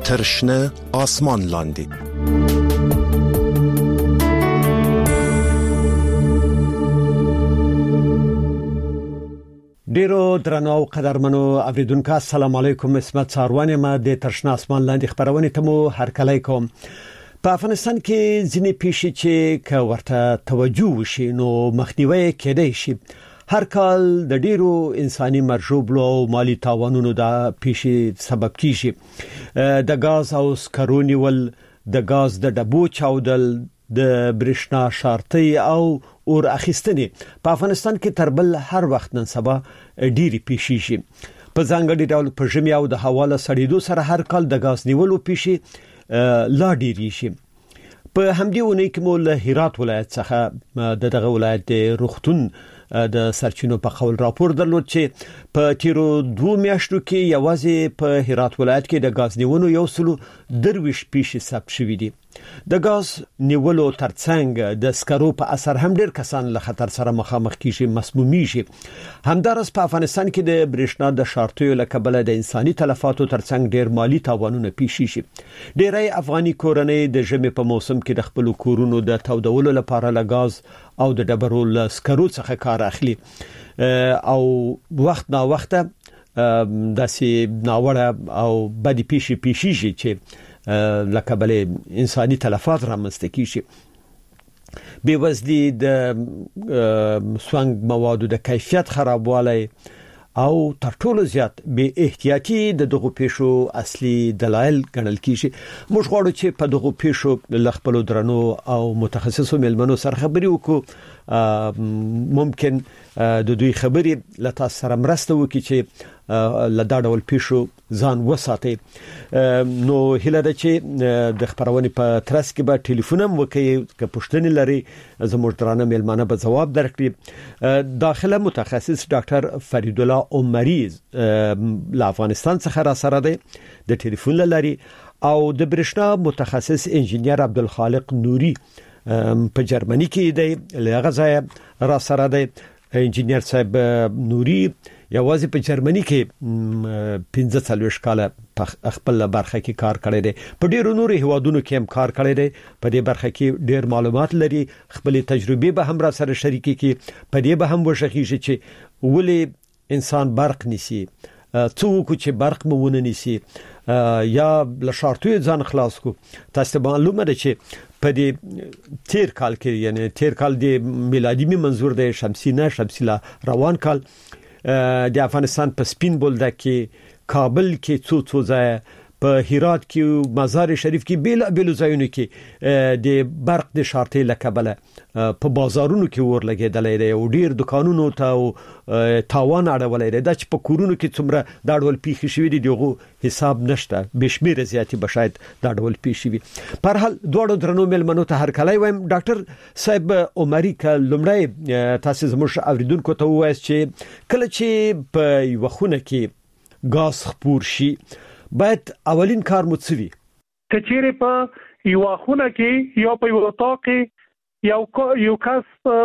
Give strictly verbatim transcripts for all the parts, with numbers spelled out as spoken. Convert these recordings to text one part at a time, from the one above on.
ترشنه آسمان لاندې. ډیرو درنو او قدرمنو اوریدونکو السلام علیکم. اسمت ساروان ما د ترشنه آسمان لاندې خبرونه ته مو هرکلی کوم. په افغانستان کې ځینې پیښې چې که ورته توجه وشي نو مخنیوي کېدای شي. هر کال د ډیرو انساني مرجوبلو او مالی تاوانونو د پیښې سبب کیږي. د غاز او سکرو نیول، د غاز د ډبو چاودل، د برېښنا شارتي او اور اخیستنې په افغانستان کې تر بل هر وخت نن سبا ډېری پیښې شي. په ځانګړي ډول په ژمي او د هوا له سړېدو سره هر کال د غاز نیولو پیښې لا ډېری شي. په همدې ونې کې مو له هرات ولایت څخه د دغه ولایت د روغتون د سرچینو په خول راپور درلود چې په تیرو دوه میاشتو کې یوازې په هرات ولایت کې د غاز نیولو یو سلو درویش پیښې ثبت شوې دي. د غاز نیولو ترڅنګ د سکرو په اثر هم ډېر کسان له خطر سره مخامخ کیږي، مسمومیږي. همدارس په افغانستان کې د برېښنا د شارټیو له کبله د انساني تلفاتو ترڅنګ ډېر مالی تاوانونه پیښ شي. ډېری افغاني کورنۍ د ژمي په موسم کې د خپل کورونو د تودولو لپاره له غاز او د ډبرو له سکرو څخه کار اخلي او وخت نا وخت داسې ناوړه او بدی پیښې پیښیږي چې لکه بل انساني تلفات رامنځته کیږي. بېوزلي، د سونګ موادو د کیفیت خرابوالی او تر ټولو زیات بې احتیاطي د دغو پیښو اصلي دلایل ګڼل کیږي. موږ غواړو چې په دغو پیښو له خپلو درنو او متخصصو مېلمنو سره خبرې وکړو. ممکن د دوی خبرې له تاسو سره مرسته وکړي چې له دا ډول پیښو ځان وساتي. نو هیله ده چې د خبرونې په ترڅ کې به ټلیفون هم وکړي، که پوښتنې لري زموږ درانه مېلمانه به ځواب درکړي. داخله متخصص ډاکټر فرید الله عمری له افغانستان څخه را سره دی د ټلیفون لري، او د برېښنا متخصص انجینیر عبدالخالق نوري په جرمني کې دی له غزا را سره دی. انجینیر صاحب نوري یوازې په جرمني کې پنځه څلوېښت کاله په خپل برخه کې کار کړی دی. په ډیرو نورو هیوادونو کې هم کار کړی دی. په دې برخه کې ډیر معلومات لري. خپل تجربې به هم را سره شریکي کی. په دې به هم وشخیږي چې ولې انسان برق نیسي، څوک چې برق مونه نیسي یا له شارټوي ځان خلاص کو. تاسو ته معلومه ده چې په دې تیر کال کې، یعنی تیر کال د میلادي منظور د شمسي نه شمسي لا روان کال د افغانستان په سپین بولدک کې، کابل کې، څو څو ځای په هرات کې، مزار شریف کې، بیل بیل ځایونو کې د برق د شارټي لکبله په بازارونو کې ور لګیدلې ده او ډیر دکانونو ته او تاوان اړولې ده چې په کورونو کې څومره دا ډول پیښې شوې دي دغه حساب نشته. بشمیر زیاتی بشاید دا ډول پیښې وي. په هر حال دوړو درنو ملمنو ته هر کله وایم ډاکټر صاحب عمری ک لمړی تاسو زموږ اوریدونکو ته وایي چې کله چې په یو خونه کې غاز خپور شي باید اولین کار مو څه وي؟ کچېره په یو خونه کې یا په یو اطاق کې یو یو کس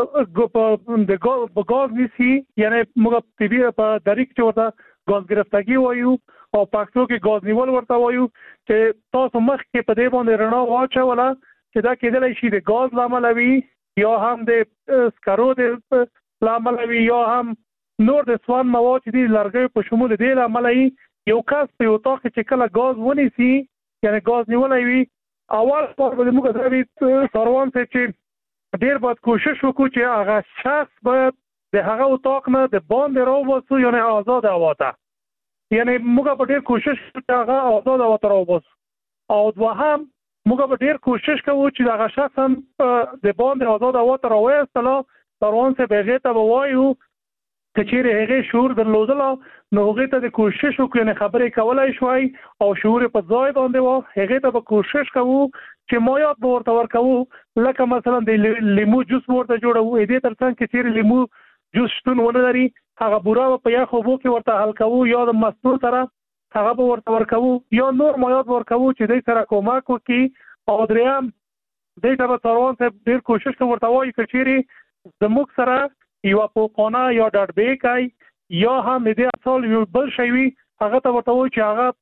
د غاز نیسی، یعنی موږ په دې په دریک چې ورته غاز گرفتګي وایو او پښتو کې غاز نیول ورته وایو، چې تاسو مخ کې په دې باندې رڼا واچوله چې دا کېدلی شي د غاز لامل وي یا هم د سکرو د لامل وي یا هم نور د سوان مواد چې د لرګي په شمول دې لامل وي. یو کس په یو اطاق چې کله غاز ونیسي، یعنی غاز نیولای وي، اول پر به موږ د سروان څخه چې ډیر باید کوشش وکړو چې هغه شخص باید د هغه اطاق نه د باندې راووسو، یعنی آزاد هوا ته. یعنی موږ په ډیر کوشش چې هغه آزاد هوا ته راووسو. او دوهم موږ په ډیر کوشش کوو چې هغه شخص هم د باندې آزاد هوا ته راووستله. سروان څخه به ته وایو کچېره هغه شعور درلودله نو هغه ته د کوشش وکړي، یعنی خبرې کولای شوي او شعور په ځای باندې و. هغه ته به کوشش کوو چې مایات به ورته ورکوو، لکه مثلا د لیمو جوس ورته جوړوو. دې ترڅنګ کې چې لیمو جوس شتون ونه لري هغه بوره په یخ اوبو کې ورته حل کوو یا د مستو سره هغه به ورته ورکوو یا نور مایات ورکوو چې دې سره کومک وکړي. او دریم دې ته به سروان ته ډېر کوشش کوو ورته وایي کچېرې زموږ سره یو پوکونه یا ډاټ بیک ای یا هم دې اصل یو بل شی وي هغه ته ورته وایي چې هغه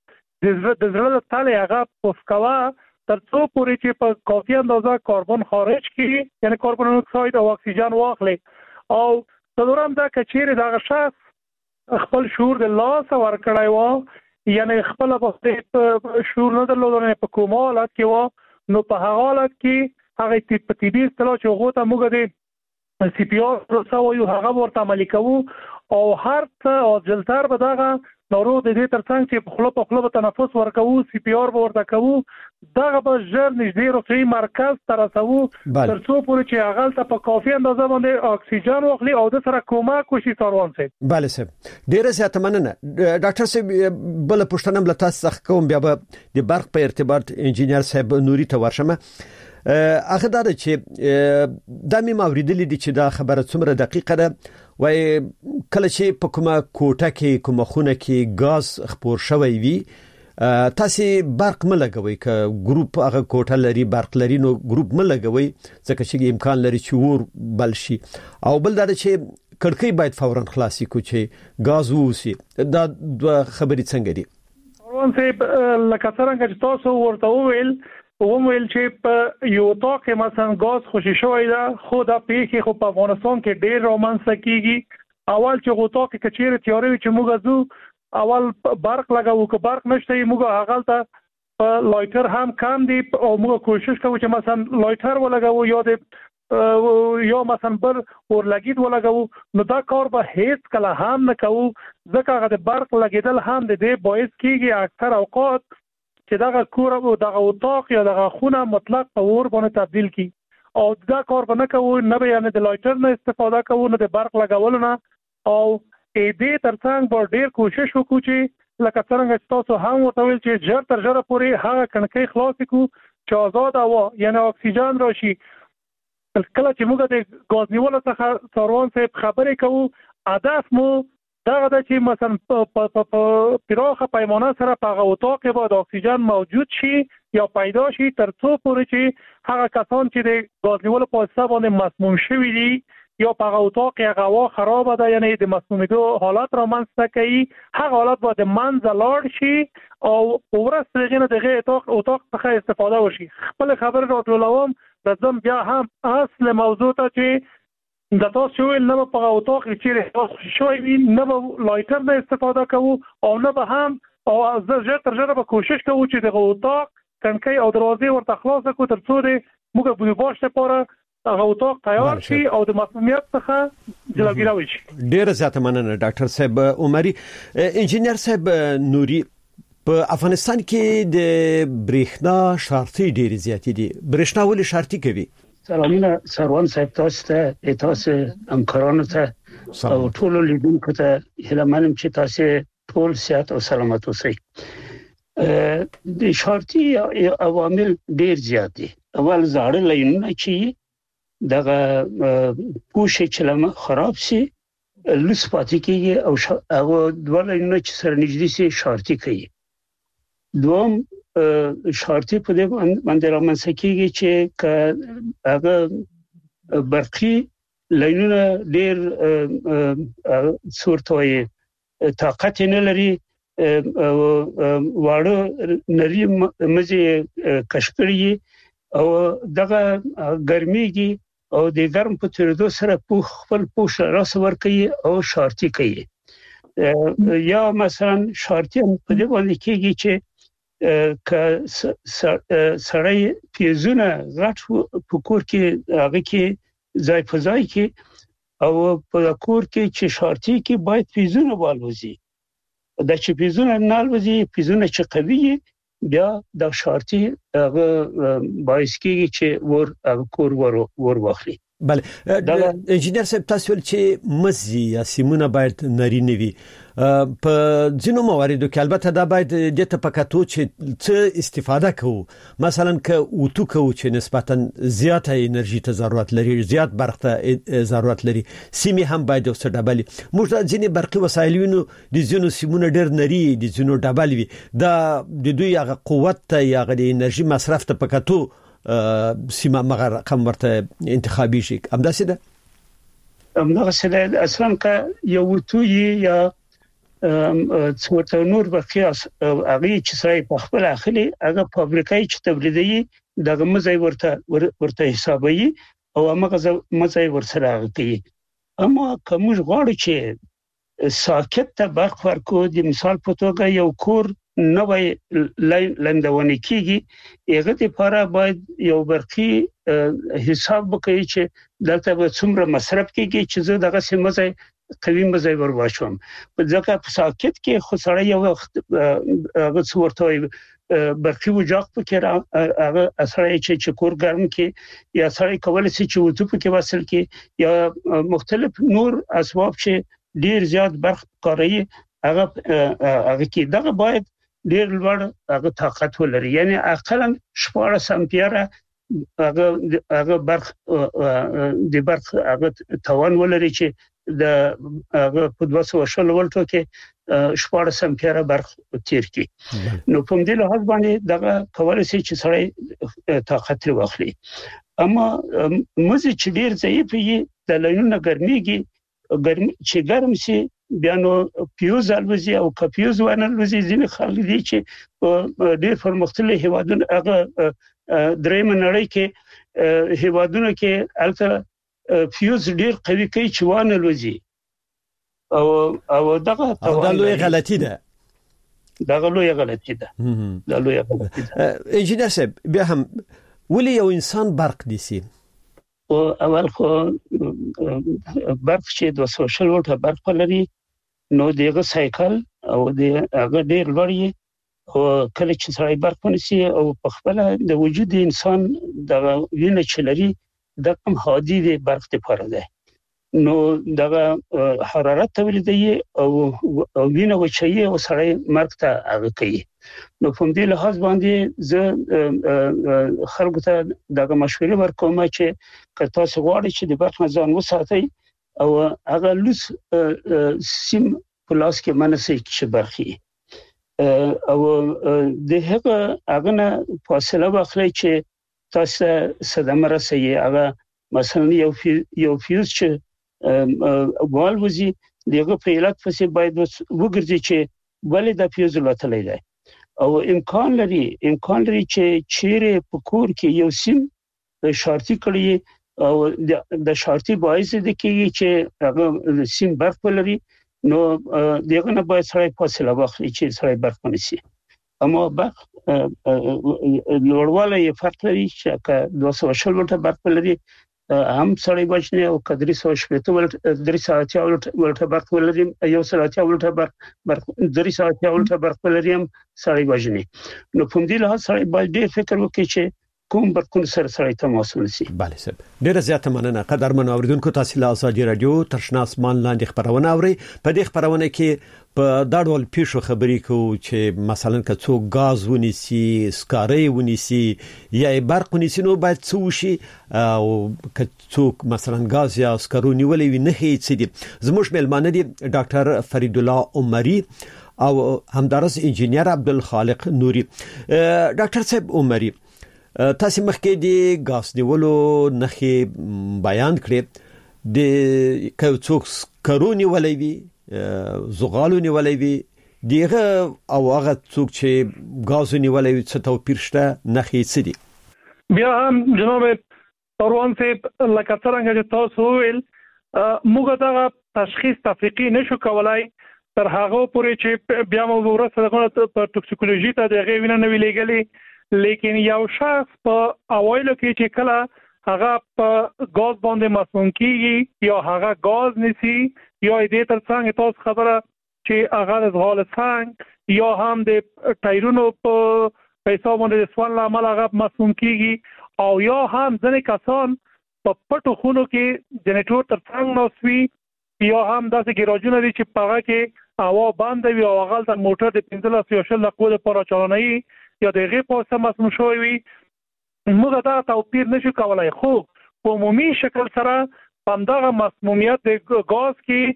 د زړه تاله هغه پوسکوا تر څو پورې چې په کافي اندازه کاربن خارج کړي یعنی کاربن مونو اکساید او اکسیجن واخلي او څلورم دا کچېره دغه شخص خپل شعور د لاس ور کړای و یعنی خپل په شعور نه درلودنه په کومه حالت کې و نو په هغه حالت کې هغه تی په تیبي استلو چې هغه ته موږ د سی پی آر پروسه وایو هغه ورته عملي کوو او هر څه او جلتر به دغه نورو د دې ترڅنګ چې په خپل په خپل تنفس ورکوو سی پی آر ورته کوو دغه به ژر نږدې روغتي مرکز ته رسوو تر څو پورې چې هغه ته په کافي اندازه باندې اکسیجن واخلي او د سره کومک وشي سروان سي. بله سه ډیره زیاته مننه ډاکټر سه بل پښتنه بل تاسو څخه کوم بیا به د برق په ارتباط انجینر صاحب نوري ته ورشمه اخه دا چې د می موریدلې دي چې دا خبره څومره دقیقه ده وای کله چې په کومه کوټه کې کومه خونه کې غاز خپور شوی وي تاسو برق ملګوي ک ګروپ هغه کوټه لري برق لري نو ګروپ ملګوي ځکه چې امکان لري چې ور بل شي او بل دا چې کړکۍ باید فورا خلاصي کو چې غاز ووسی دا خبرې څنګه دي ورون سي لکه څنګه چې تاسو ورته وویل وویل چې په یو توګه کې مثلا غاز خوشی شوی دا خو دا پیخي خو په افغانستان کې ډېر رومانس کیږي اول چې غوټه کې کچېره تیوري چې موږ زو اول برق لګاو که برق نشته موږ هغه ته په لایټر هم کم دی او موږ کوشش کوو چې مثلا لایټر ولګاو یا د یا مثلا بر ورلګید ولګاو نو دا کار به هیڅ کله هم نه کوو ځکه هغه د برق لګیدل هم د دې باعث کیږي اکثر اوقات چې دغه کور او دغه اتاق یا دغه خونه مطلق په اور باندې تبديل کی او دا کار به نه کوو نه به یعنی د لایټر نه استفاده کوو نه د برق لګول نه او دې ترڅنګ به ډیر کوشش وکړو چې لکه څنګه تاسو هم وتویل چې ژر تر ژره پورې هغه کڼکۍ خلاص کړو چې آزاد هوا یعنی اکسیجن راشي کله چې موږ د غاز نیولو څخه سروان صاحب خبرې کوو هدف مو دغه د چې مثلا په پراخه پیمانه سره په اتاق کې باید اکسیجن موجود شي یا پیدا شي تر څو پورې چې هغه کسان چې د غاز نیولو په واسطه باندې مسموم شوي دي یا په اتاق کې هوا خراب ده یعنی د مسمومیدو حالت رامنځته کوي هغه حالت باید منځ لاړ شي او ورسته دغه دغه اتاق اتاق څخه استفاده وشي خپل خبر راټولوم د زم بیا هم اصل موضوع ته چې د تاسو ویل نه په اتاق کې چیرې شوی وي نه به لایټر نه استفاده کوو او نه به هم او زه ژر تر ژره به کوشش کوو چې د اتاق کڼکۍ او دروازې ورته خلاص کړو تر څو د موږ په باش لپاره هغه اتاق تیار شي او د مسمومیت څخه جلوګیری وشي. ډیر زیاته مننه ډاکټر صاحب عمري. انجینر صاحب نوري په افغانستان کې د برېښنا شارتي ډیر زیاتې دي برېښنا ولې شارتي کوي؟ سلامونه سروان صاحب تاسو ته تاسو همکارانو ته او ټول لیدونکو ته هیله منم چې تاسو ټول صحت او سلامت اوسئ. د شارتي عوامل ډیر زیات دي. اول زاړه لاینونه چې دغه پوښ چې لمه خراب شي لوس پاتې کیږي او هغه دوه لاینونه چې سره نږدې شي شارتي کوي. دوم شارتي په دې باندې رامنځته کیږي چې هغه برقي لاینونه ډېر صورتوي طاقت نه لري واړه نری مزي کشکړي او دغه ګرميږي او د ګرم په تیرېدو سره پوخ خپل پوښ راس ور کوي او شارتي کوي. یا مثلا شارتي په دې باندې کیږي چې ک سړی پیزونه غټ په کور کې هغه کې ځای په ځای کې او په کور کې چې شارتي کې باید پیزونه والوزي دا چې پیزونه نالوزي پیزونه چې قوي بیا د شارتي هغه باعث کیږي چې ور کور ور ور واخلي. بله انجینر صاحب تاسو ول چې مزي یا سیمونه باید نارینه وي په ځینو مواردو کې البته دا باید د تپکاتو چې څه استفاده کوو مثلا ک اوتو کوو چې نسبتا زیاته انرژي ته ضرورت لري زیات برق ته ضرورت لري سیمه هم باید اوسه ډبلي موږ د ځینې برقي وسایلونو د ځینو سیمونه ډېر نری د ځینو ډبل وي دا د دوی هغه قوت ته یا غو انرژي مصرف ته پکاتو سیمه مغه رقم ورته انتخابي شي همداسې ده همداسې ده اصلا که یو توي یا څورته نور بقیاس هغه چې سړی په خپل اخلي هغه فابریکای چې تولیدي دغه مزای ورته ورته حسابي او هغه مزای ورسره کوي. اما کوم غواړي چې ساکت ته برخ ورکو د مثال په توګه یو کور نوې لندونه کیږي هغه لپاره باید یو برخي حساب وکړي چې دلته به څومره مصرف کیږي چې زه دغه سیمه قوي مزای ور واچوم. په ځکه په ساکت کې خو سره یو وخت هغه څورته برخي وجاق پکې هغه اثر چې کور ګرم کې یا سره کول سي چې وته پکې وصل کې یا مختلف نور اسباب چې ډیر زیات برخ کاروي هغه هغه کې دغه باید ډیر لوړ هغه طاقت ولري، یعنی اقلا شپږ امپیره هغه هغه برخ د برخ هغه توان ولري چې د هغه په دوه سوه شل ولټو کې شپږ امپیره برخ تیر کی. نو په دې لحاظ باندې دغه کولای شي چې سړی طاقت واخلي. اما مزه چې ډیر ضعیف وي د لینونو ګرميږي ګرم چې ګرم شي بیا نو پیوز الوزي او کپیوز ونه الوزي ځینې خلک دي چې ډیر پرمختللي هیوادونه هغه درېم نړۍ کې هیوادونه کې البته فیوز ډیر قوي کوي چې وانه الوزي او او دغه دا لوی غلطی ده دغه لوی غلطی ده دا لوی غلطی ده. انجینر صاحب بیا هم ولې یو انسان برق نیسي؟ او اول خو برق چې د سوشل ورته برق لري نو دغه سایکل او د هغه ډیر لوړی او کله چې سړی برق ونیسي او په خپل د وجود انسان د وینې چلري د کوم هادي د برق لپاره ده نو دغه حرارت تولیدي او او وینه وچي او سړی مرګ ته هغه کوي. نو په دې لحاظ باندې زه خلکو ته دغه مشورې ورکوم چې که تاسو غواړئ چې د برق نه ځان وساتئ او هغه لوس سیم پلاس کې منسي چې برخي او د هغه هغه نه فاصله واخلي چې تاسو صدمه رسي هغه مثلا یو یو فیوز چې والوزي دغه په علت پسې باید وګرځي چې ولې د فیوز لټلې ده او امکان لري امکان لري چې چیرې په کور کې یو سیم شارتي کړی او د شارتي باعث د کېږي چې هغه سیم برق ولري نو دغه نه باید سره فاصله واخلي چې سره برق ونیسي. اما برق لوړوالی یې فرق لري چې که دوه سوه شل ولټه برق ولري هم سړی بچنه او که درې سوه شپېته ولټه درې سوه اتیا ولټه برق ولري یو سل اتیا ولټه برق درې سوه اتیا ولټه برق ولري هم سړی بچنه. نو په دې لحاظ سړی باید ډېر فکر وکړي چې کوم برقون سره سره تماس ونیسي. بله صاحب ډیره زیاته مننه. قدرمن اوریدونکو تاسو له ازادي رادیو ترشنا اسمان لاندې خبرونه اوري. په دې خبرونه کې په دا ډول پیښو خبرې کوو چې مثلا که څوک غاز ونیسي سکاري ونیسي یا برق ونیسي نو باید څه وشي او که څوک مثلا غاز یا سکارو نیولې وي نه هیڅ دي. زموږ ملمانه دي ډاکټر فرید الله عمری او همدارس انجینیر عبدالخالق نوري. ډاکټر صاحب عمری تاسو مخکې د غاز نیولو نخې بیان کړې د کوڅوک کرونی ولوي زغالونی ولوي دیغه او هغه څوک چې غاز نیولوي څه توپیر شته نخې څه دي؟ بیا هم جناب پروان صاحب لکه څنګه چې تاسو ویل موږ دا تشخیص تفریقي نشو کولای تر هغه پورې چې بیا مو ورسره په ټوکسیکولوژي ته د غوینه نه ویلېګلې لیکن یو شخص په اوایلو کې چې کله هغه په غاز باندې مسموم کیږي یا هغه غاز نسی یا دې تر څنګه تاسو خبره چې هغه د غال څنګه یا هم د ټایرونو په پیسو باندې د سوال عمل هغه مسموم کیږي او یا هم ځنې کسان په پټو خونو کې جنریټور تر څنګه نوسوي یا هم داسې ګراجونه دي چې په هغه کې هوا بند وي او هغه د موټر د پنځلس یا شل دقیقو لپاره چالانوي یا دغه په سم مسموم شوی وي. موږ دا توپیر نشو کولای خو په عمومي شکل سره همدغه مسمومیت د غاز کې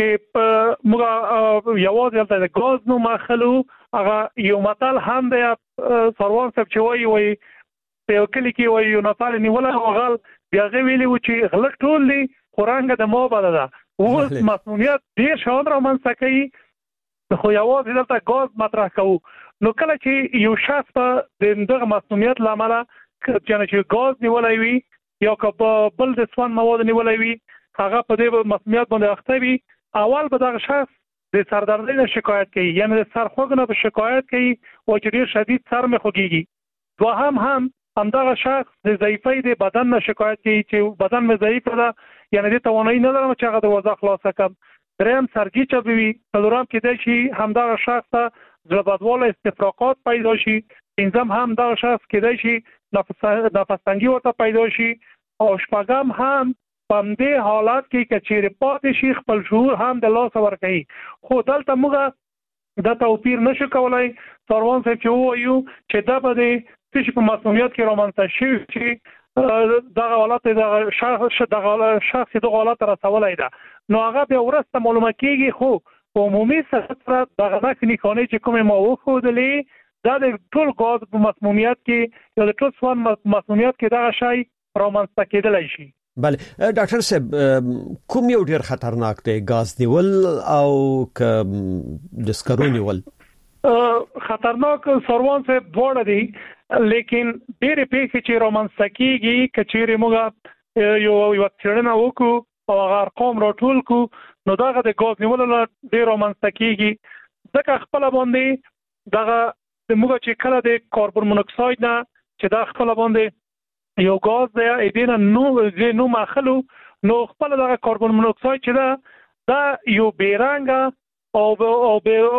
چې موږ یوازې د غاز نو ماخلو هغه یو متل هم د سروان صاحب چې وایي وایي په کلی کې وایي یو نفر نیول او غل بیا غویلی و چې غلط ټول دي خورانګه د مو بل ده او مسمومیت ډیر شاند را منځ کوي خو یوازې دلته غاز مطرح کوو نو کله چې یو شخص په دغه مسمومیت لامل چې غاز نیولای وي یا که بل د سوان مواد نیولای وي هغه په دې مسمومیت باندې اخته وي اول به دغه شخص د سردردۍ نه شکایت کوي یعنی د سر خوږ نه به شکایت کوي او چې ډیر شدید سر مې خوږیږي دوهم هم همدغه شخص د ضعیفۍ د بدن نه شکایت کوي چې بدن مې ضعیف ده یعنی د توانایي نه لرم چې هغه د وضع خلاصه کړم دریم سرګي چوي څلورم کېدای شي همدغه شخص ته زړه بدواله استفراقات پیدا شي پنځم هم دغه شخص کېدای شي نفس نفس تنګي ورته پیدا شي او شپږم هم په دې حالات کې کچېره پاتې شي خپل شعور هم د لاس ورکړي خو دلته موږ د توپیر نشو کولای سروان صاحب چې وایو چې دا به د څه په مسؤلیت کې رومانسه شي چې دغه حالت د شخص دغه شخص د حالت رسولای ده نو هغه به ورسته معلومه کیږي خو په عمومي سره دغه نکني کانې چې کومه ما وخودلې دا د ټول غاز په مسمومیت کې یا د ټول سوان مسمومیت کې دغه شی رومانسه کېدلای شي بله ډاکټر صاحب کوم یو ډیر خطرناک دی غاز نیول او ک د سکرو نیول خطرناک سروان صاحب دواړه دي لیکن ډېر پیښې چې رومانسه کیږي کچېره موږ یو یو څېړنه وکړو او هغه ارقام راټول کو نو دغه د غاز نیول ډېر رومانسه کیږي ځکه خپل باندې دغه موږ چې کله د کاربن مونوکساید نه چې دا خپل باندې یو غاز دی اېدنه نو نو ماخلو نو خپل دغه کاربن مونوکساید چې دا دا یو بیرنګ او او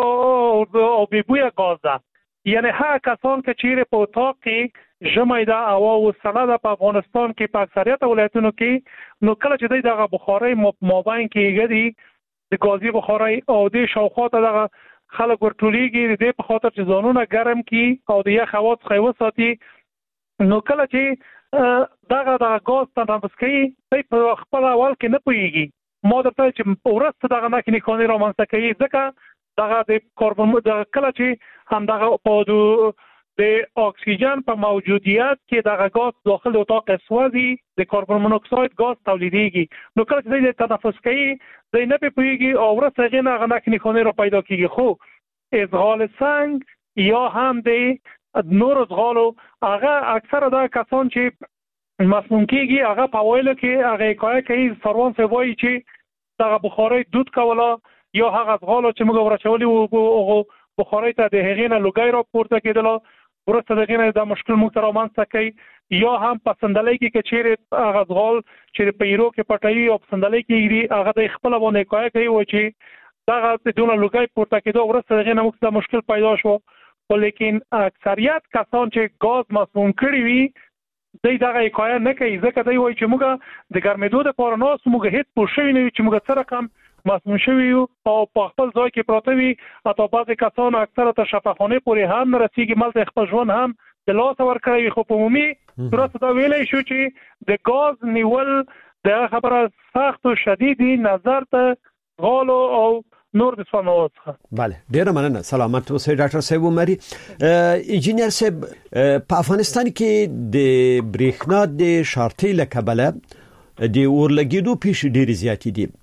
او او بویا غاز ده یعنی هغه کسان چې چیرې په اتاق کې جمعي دا او وسله ده په افغانستان کې په اکثریت ولایتونو کې نو کله چې دغه بخاري مابین کې غدي د غازي بخاري او د شاوخواته دغه خلک ورټولېږي د په خاطر چې ځانونه ګرم کی او د یخ هوا څخه وساتي نو کله چې دغه د غاز تنفس کوي په خپل اول کې نه پويږي ما درته چې ورسته دغه نکني کانې رومانسه کوي ځکه دغه د کاربن د کله چې هم دغه په د اکسیجن په موجودیت کې دغه غاز داخل اتاق سوځي د کاربن مونوکساید غاز تولیدېږي نو کله چې د تنفس کوي د نه پويږي او ورسته غنه غنه نکني کانې را پیدا کیږي خو ازغال سنگ یا هم د نور ازغالو هغه اکثره دا کسان چې مسموم کیږي هغه په وایلو کې هغه کای کوي سروان سوي چې دغه بخاري دود کولا یا هغه ازغالو چې موږ ورچولې او بخاري ته د هغینه لوګي را پورته کېدل ورسته دغه د مشکل موږ رومانسه کوي یا هم په سندلۍ کې چیرې هغه ازغال چې په ایرو کې پټوي او په سندلۍ کې هغه د خپل باندې کای کوي و چې دغه بدون لوګي پورته کېدل ورسته دغه موږ د مشکل پیدا شو ولیکن اکثریت کسان چې غاز مسموم کړي وي دای دغه حکایت نه کوي ځکه دوی وایي چې موږ د ګرمېدو د پاره ناس موږ هیڅ پوه شوي نه یو چې موږ سره کم مسموم شوي یو او په خپل ځای کې پراته وي اته بعضې کسان اکثره ته شفاخانې پورې هم نه رسېږي ملته خپل ژوند هم د لاسه ورکړی وي خو په عمومي صورت دا ویلی شو چې د غاز نیول دغه خبره سخت او شدیدي نظر ته غالو او نور د سوانو څخه بله ډیره مننه سلامت اوسئ ډاکټر صاحب عمري انجینر صاحب په افغانستان کې د بریښنا د شارټۍ له کبله د اورلګیدو پیښې ډېرې زیاتې دي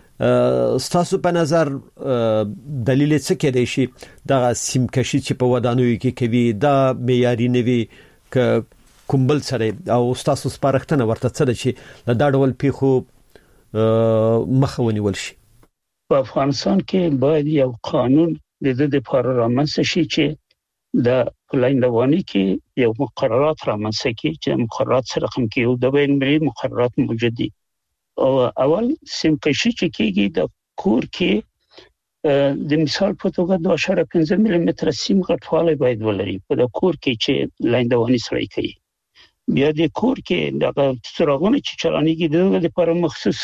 ستاسو په نظر دلیل څه کېدای شي دغه سیمکشي چې په ودانیو کې کوي دا معیاري نه وي ک کومبل سره او ستاسو سپارښتنه ورته څه ده چې له دا ډول پیښو مخه ونیول شي په افغانستان کې باید یو قانون د دې لپاره رامنځته شي چې د لاندواني کې یو مقررات رامنځته کړي چې مقررات سره رقم کې یو د بین المللي مقررات موجود دي او اول سیمکشي چې کېږي د کور کې د مثال په توګه دوه اعشاریه پنځه ملي متر سیم غټوالی باید ولري په د کور کې چې لاندواني سره کوي بیا د کور کې د څراغونو چې چلانېږي د لپاره مخصوص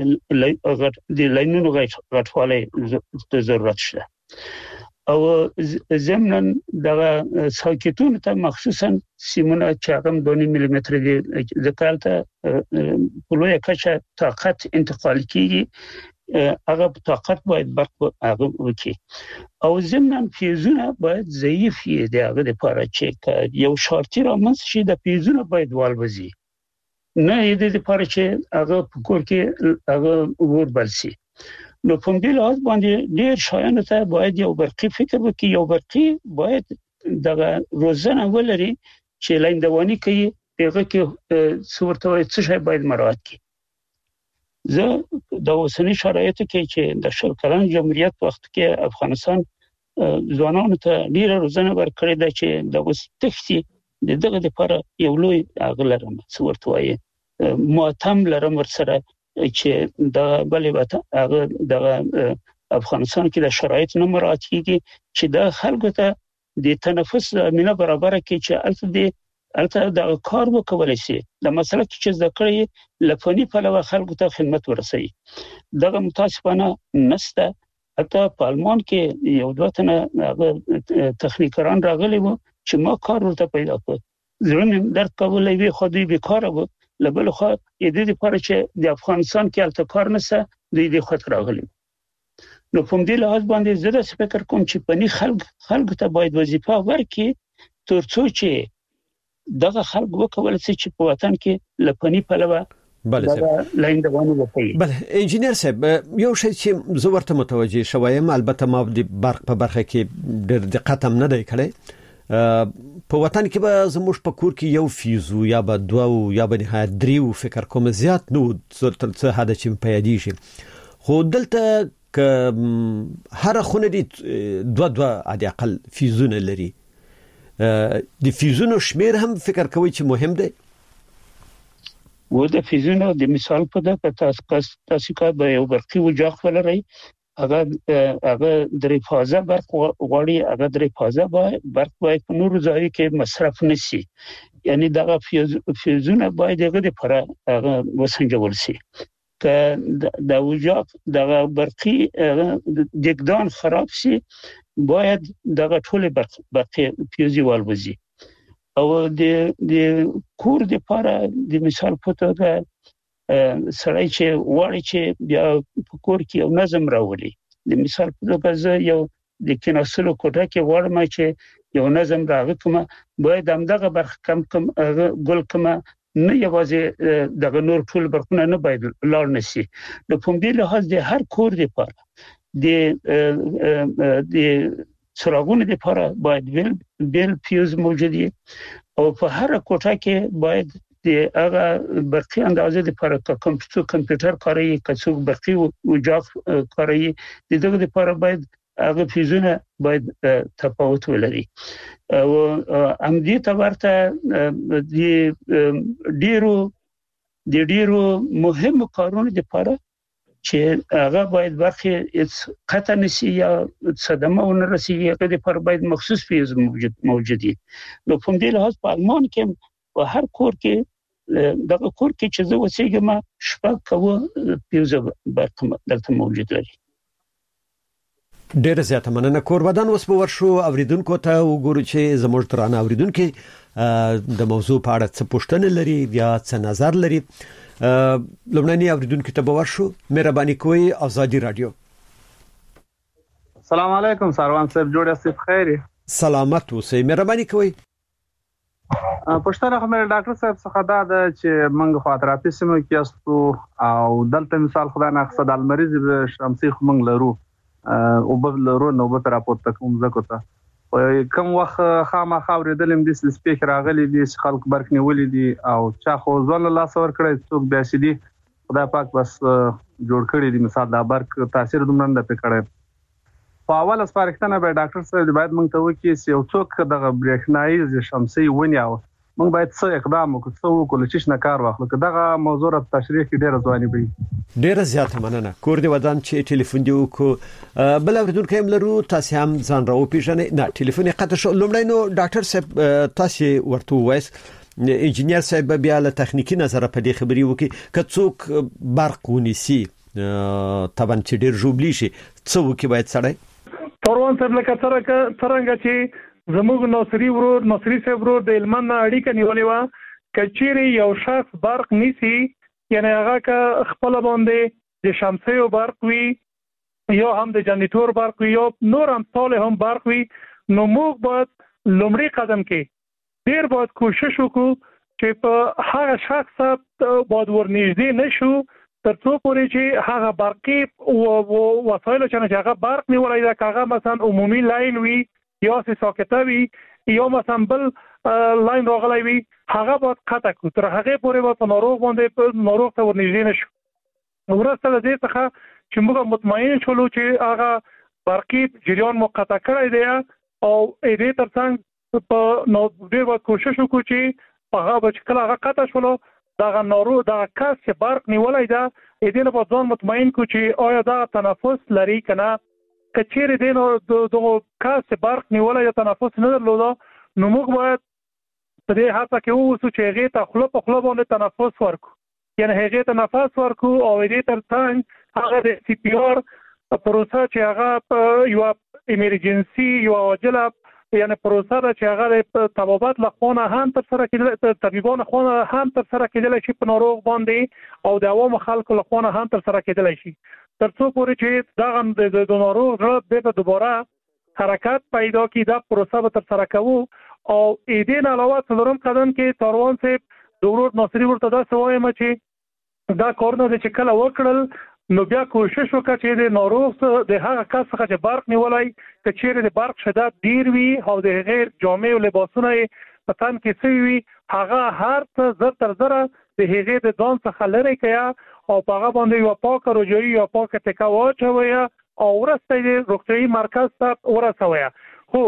د لاینونو غټوالی د ضرورت شته او ضمناً د ساکټونو ته مخصوصا سیمونه چې هغه دوه ملي متر دي د کالته په لویه کچه طاقت انتقال کیږي هغه طاقت باید برق هغه وکړي او ضمناً فیوزونه باید ضعیف وي د هغه لپاره چې یو شارټي رامنځته شي د فیوزونه باید والوزي نه د لپاره چې هغه په کور کې هغه ور بل شي نو په دې لحاظ باندې ډیر شایانو ته باید یو برقي فکر وکړي، یو برقي باید دغه روزنه ولري چې لاندوانی کوي دغه کې صورت وایي څه شی باید مراعات کړي. زه د اوسنی شرایطو کې چې د شل کلن جمهوریت وخت کې افغانستان ځوانانو ته ډیره روزنه ورکړې ده چې د وستښتي دغه لپاره یو لوی اغلرم صورت وایي ماتم لرم ورسره چې د بلې وته هغه د افغانستان کې د شرایط نه مراعات کیږي چې د خلکو ته د تنفس زمينه برابر کړي چې الته د الته د کار وکولای شي د مسله چې ذکرې لفونی په لور خلکو ته خدمت ورسوي. دغه متاسفانه نسته. حتی په آلمان کې یو دوه تنه هغه تخنیکران راغلي وو چې ما کار ورته پیدا کړ. زړه درد کولای وي خو دوی بیکاره وو، لبل خو د دې لپاره چې د افغانستان کې الته کار نشته دوی د خط راغلي. نو په دې لحاظ باندې زه د فکر کوم چې پني خلک خلک ته باید وظیفه ورکړي ترڅو چې دغه خلک وکول شي چې په وطن کې لپنی پلوه بله صاحب لاندوانه وکړي. بله انجینر صاحب یو شی چې زه ورته متوجه شوم، البته ما د برق په برخه کې ډېر دقت هم نه دی کړی، په وطن کې به زموږ په کور کې یو فیوزو یا به دوه یا به نهایت دریو فکر کوم زیات نو تر څه حد چې په یادی شي، خو دلته ک هر خونه دي دوه دوه عادي اقل فیوزونه لري. د فیوزونو شمیر هم فکر کوي چې مهم دی. و د فیوزونو د مثال په دغه تاسو تاسو کا به یو برقي وجاخ ولري، هغه هغه درې فازه برق غوړي، هغه درې فازه برق باید په نور ځای کې مصرف نشي، یعنی دغه فیوزونه باید دغه لپاره هغه وسنجول شي. که د وجاخ دغه برقي دګدان خراب شي باید دغه ټول برق برقي فیوزي والوزي. او د د کور د لپاره د مثال په توګه سړی چې وړي چې بیا په کور کې یو نظم راوړي. د مثال په توګه زه یو د کیناسلو کوټه کې وړم چې یو نظم راوړم، باید همدغه برخه کم کم ګل کم نه یوازې دغه نور ټول برخونه نه باید لاړ نشي. نو په دې لحاظ د هر کور لپاره د د څراغونو لپاره باید بیل بیل فیوز موجود وي، او په هر کوټه کې باید د هغه برقي اندازې لپاره کمپیوټر کمپیوټر کاروي، کڅوګ برقي وجاخ کاروي، دغه لپاره باید هغه فیوزونه باید تفاوت ولري. او ام دې ته ورته د ډیرو د ډیرو مهم کارونو لپاره چې هغه باید برخه قطع نشي یا صدمه ونرسي، هغه لپاره باید مخصوص فیوز موجود موجود وي. نو په دې لحاظ په آلمان کې په هر کور کې دغه کور کې چې زه وسیګم شپږ کوه فیوز برق دلته موجود لري. ډېر زیاته مننه. کوربدان اوس به ورشو اوریدونکو ته وګورو چې زموږ ترانه اوریدونکو د موضوع په اړه څه پوښتنه لري یا څه نظر لري. لومړني اوریدونکو ته به ورشو. مهرباني کوئ آزادی رادیو. السلام علیکم سروان صاحب، جوړ یاست بخیر؟ سلامت اوسئ، مهرباني کوئ. پښتنه خبره ډاکټر صاحب څخه دا ده چې موږ خو اتراپي سیمه کې استو او دلته مثال خدای نه خصد المریض شمسي خو موږ لرو او بل لرو نو به راپورته کوم زکه ته کوم وخت خامہ خاورېدل هم د سپیکر راغلي دي خلک برک نیولې دي او چا خو ځل الله سور کړی څوک بیا سي دي خدای پاک بس جوړ کړی دي مثال دا برک تاثیر دومره نه پکړي. په اول اسپارښتنه به ډاکټر صاحب باید موږ ته وکړي چې یو څوک د برېښنایي شمسي ونیاو موږ باید څه اقدام وکړو څه وکړو چې نه کار واخلو که دغه موضوع را تشریح کې ډیره ځواني وي. ډیره زیاته مننه. کور دی ودان چې ټلیفون دی وکړو بل اوریدونکو هم لرو، تاسو هم ځان راو پیژنئ. نه ټلیفون یې قطع شو. لومړی نو ډاکټر صاحب تاسو ورته وایس انجینر صاحب بیا له تخنیکی نظر په دې خبري وکي که څوک برق ونیسي طبعا چې ډیر جوړلی شي څه وکي باید سړی تروان صاحب لکه څنګه چې زموږ ناصری ورور ناصری صاحب ورور د علمن اړیکه نیولې و کچېری یو شخص برق نیسی یعنی هغه که خپل باندې د شمسي او برق وي یا هم د جنریټور برق وي یا نور هم ټول هم برق وي نو موږ باید لومړی قدم کې ډیر باید کوشش وکړو چې په هغه شخص باید ورنږدې نشو ترڅو پورې چې هغه برقي وسایل چې هغه برق نیولای دا کاغه مثلا عمومي لاین وي یا ساکته وي یا مثلا بل لاین راغلی وي هغه باید قطع کړو تر هغه پورې به ناروغ باندې ناروغ ته ورنږدې نشو ورسته د دې څخه چې موږ مطمئن شولو چې هغه برقي جریان مو قطع کړی دی او دې ترڅنګ په نو ډېر کوشش وکړو چې هغه به کله هغه قطع شولو دا ناروغ دا کس چې برق نیولای دا دې نه په ځان مطمئن کو چې آیا دا تنفس لري کنه کچېره دې نو دغه کس چې برق نیولای دا تنفس نه درلوده نو موږ باید په دې حالت کې اوسو چې هغه ته خپل په خپل باندې تنفس ورکو یعنی هغه ته نفس ورکو او دې ترڅنګ هغه د سی پی آر پروسه چې هغه یو ایمرجنسي یو عاجله یعنی پروسه دا چې هغه طبابت لخوانه هم تر سره کېدل طبيبان خونه هم تر سره کېدل شي په ناروغ باندې او د عوام خلکو لخوانه هم تر سره کېدل شي ترڅو پورې چې دا د ناروغ به دوباره حرکت پیدا کړي دا پروسه به تر سره کوو او دې نه علاوه څلورم قدم کې تاروان صاحب دولت ناصری ورته دا سوایم چې دا کارونه چې کله وکړل نو بیا کوشش وکړه چې د ناروغ د هغه کس څخه چې برق نیولای چې چیرې د برق شدت ډیر وي او د غیر جامع او لباسونه په تن کې سوي وي هغه هر څه زر تر زره د هغه د ځان څخه لري کیا او په هغه باندې یو پاک روجري یا پاک ټکا واچوي او ورسته د روغتيایي مرکز ته ورسوي خو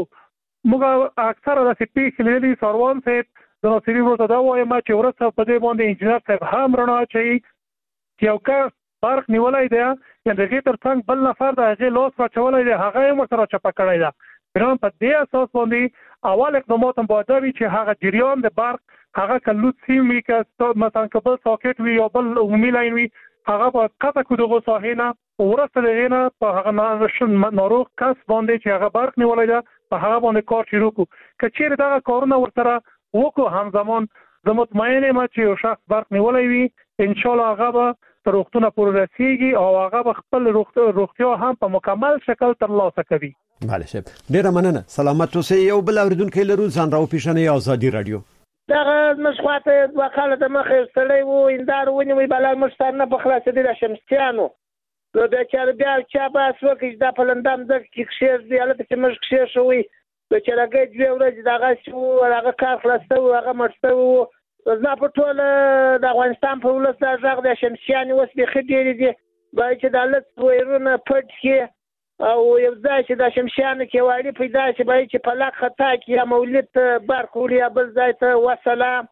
موږ اکثره د سپی خللي سروان صاحب د ناصری ورته دا وایم چې ورسته په دې باندې انجنیر صاحب هم رڼا چي چې یو کا برق نیولای دی یعنی دغه ترڅنګ بل نفر د هغه لاس راچولای دی هغه یې سره چپه کړی دا بران په دې اساس باندې اول اقدامات هم باید وي چې هغه جریان د برق هغه کلوت سیم وي که مثلا کبل ساکټ وي یا بل عمومي لاین وي هغه باید قطع کړو دغه ساحې نه ورسته دغه نه په هغه ناروغ کس باندې چې هغه برق نیولای دی په هغه باندې کار شروع کړو که چیرې دا کارونه ورسره وکړو همزمان زه مطمئن یم چې یو شخص برق نیولای وي ان شاء الله هغه به روغتونه پورې رسیږي او هغه خپل روغتیا هم په مکمل شکل ترلاسه کوي. بله شه ډیره مننه سلامت اوسئ یو بل اوریدونکو لرو ځان راو پیښنې ازادي رادیو دغه مشخواته وکاله د مخې سړی وو اندار ونی وی بلال مشترنه په خلاص دي د شمسیانو نو د چا بیا چا باس وکړي د پلندام د کښې دی البته چې مش کښې شوی د چا راګي دوی ورځ دغه شو هغه کار خلاصو هغه مرسته زما په ټول د افغانستان په ولس د ځاګ د شمسیان اوس به خډيري دي باید چې د لږ ويرونه پټ کې او یو ځای چې د شمسیان کې وایي پیدا شي باید چې په لاک خطا کې یا مولد برخوري بل ځای ته وسلام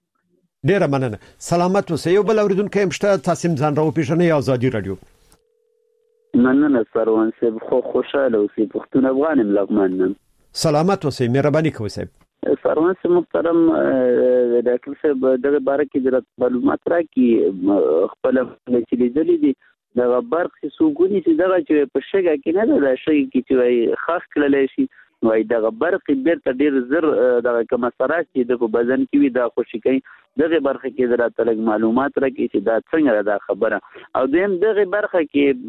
ډیره مننه سلامت اوسئ یو بل اوریدونکو مشته تاسو ځان راو پیښنې ازادي رادیو مننه سروان صاحب خو خوشاله اوسئ پښتون افغان ملګمن سلامت اوسئ مهرباني کوئ صاحب سروان صاحب محترم ډاکټر صاحب دغه باره کې د معلومات راکړي خپل چې لیدلې دي د برق سوګونی چې دغه چې په شګه کې نه ده شګه کې چې خاص کړل شي وای دغه برق بیرته ډیر زر دغه کوم اثرات چې د بدن کې وي د خوشي کوي دغه برخه کې درته لږ معلومات راکړي چې دا څنګه دا خبره او دیم دغه برخه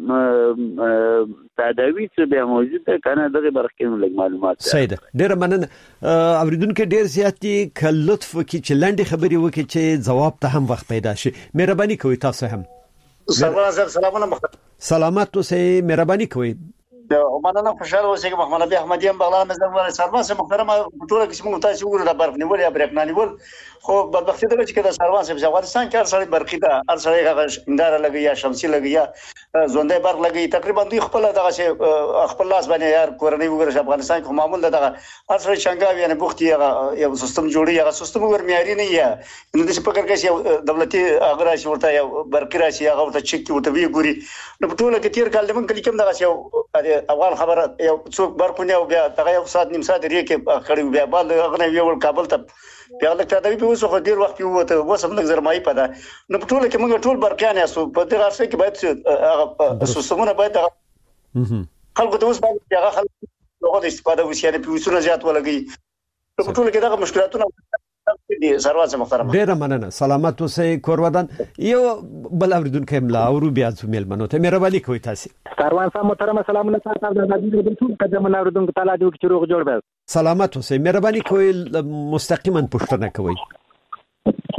کې تداوی څه به موجوده کنه دغه برخه کې لږ معلومات صحیح ده ډیر مننه اوریدونکو ډیر زیاتی ک لطف کې چې لاندې خبري وکړي چې جواب ته هم وخت پیدا شي مهرباني کوئ تاسو هم سلامونه سلامات اوسئ مهرباني کوئ ومننه خوشاله اوسئ محمد نبی احمدی هم بغلان مزه ور سروان سره محترمه ټول قسم متاسف وګورئ د برق نیول یا برق نه نیول خو بدبختی ده چې د سروان سره افغانستان کې هر سړی برقی ده هر سړی هغه اندار لګي یا شمسي لګي یا زونده برق لګي تقریبا دوی خپل دغه چې خپل لاس باندې یار کورنۍ وګورئ افغانستان کې معمول ده دغه هر سړی څنګه یعنی بوختي یو سیستم جوړي هغه سیستم ور معیاري نه یا نو د څه فکر کوي یو دولتي اگر راشي ورته یو برقی راشي هغه ورته چک ورته وی ګوري نو ټول کې تیر کال د من کلی کوم دغه یو افغان خبره یو څوک برقونه او بیا دغه یو سات نیم سات لري کې خړې بیا بل غنه ویول کابل ته بیا لکه تدوی په اوسه خو ډیر وخت وته وسم لږ زرمای پده نو ټول کې موږ ټول برقیان یاسو په دغه څه کې باید هغه سیستمونه باید خلکو ته اوس باید هغه خلک دغه استفاده وشي په وسونه زیات ولګي په ټول کې دغه مشکلاتونه دي سروان محترم ډیر مننه سلامت اوسئ کورودان یو بل اوریدونکو املا او بیا زمیل منوته مهرباني کوئ تاسو سروان صاحب محترم سلامونه تاسو د ازادي د ټول قدم اوریدونکو تعالی دې چې روغ جوړ به سلامت اوسئ مهرباني کوئ مستقیما پوښتنه کوئ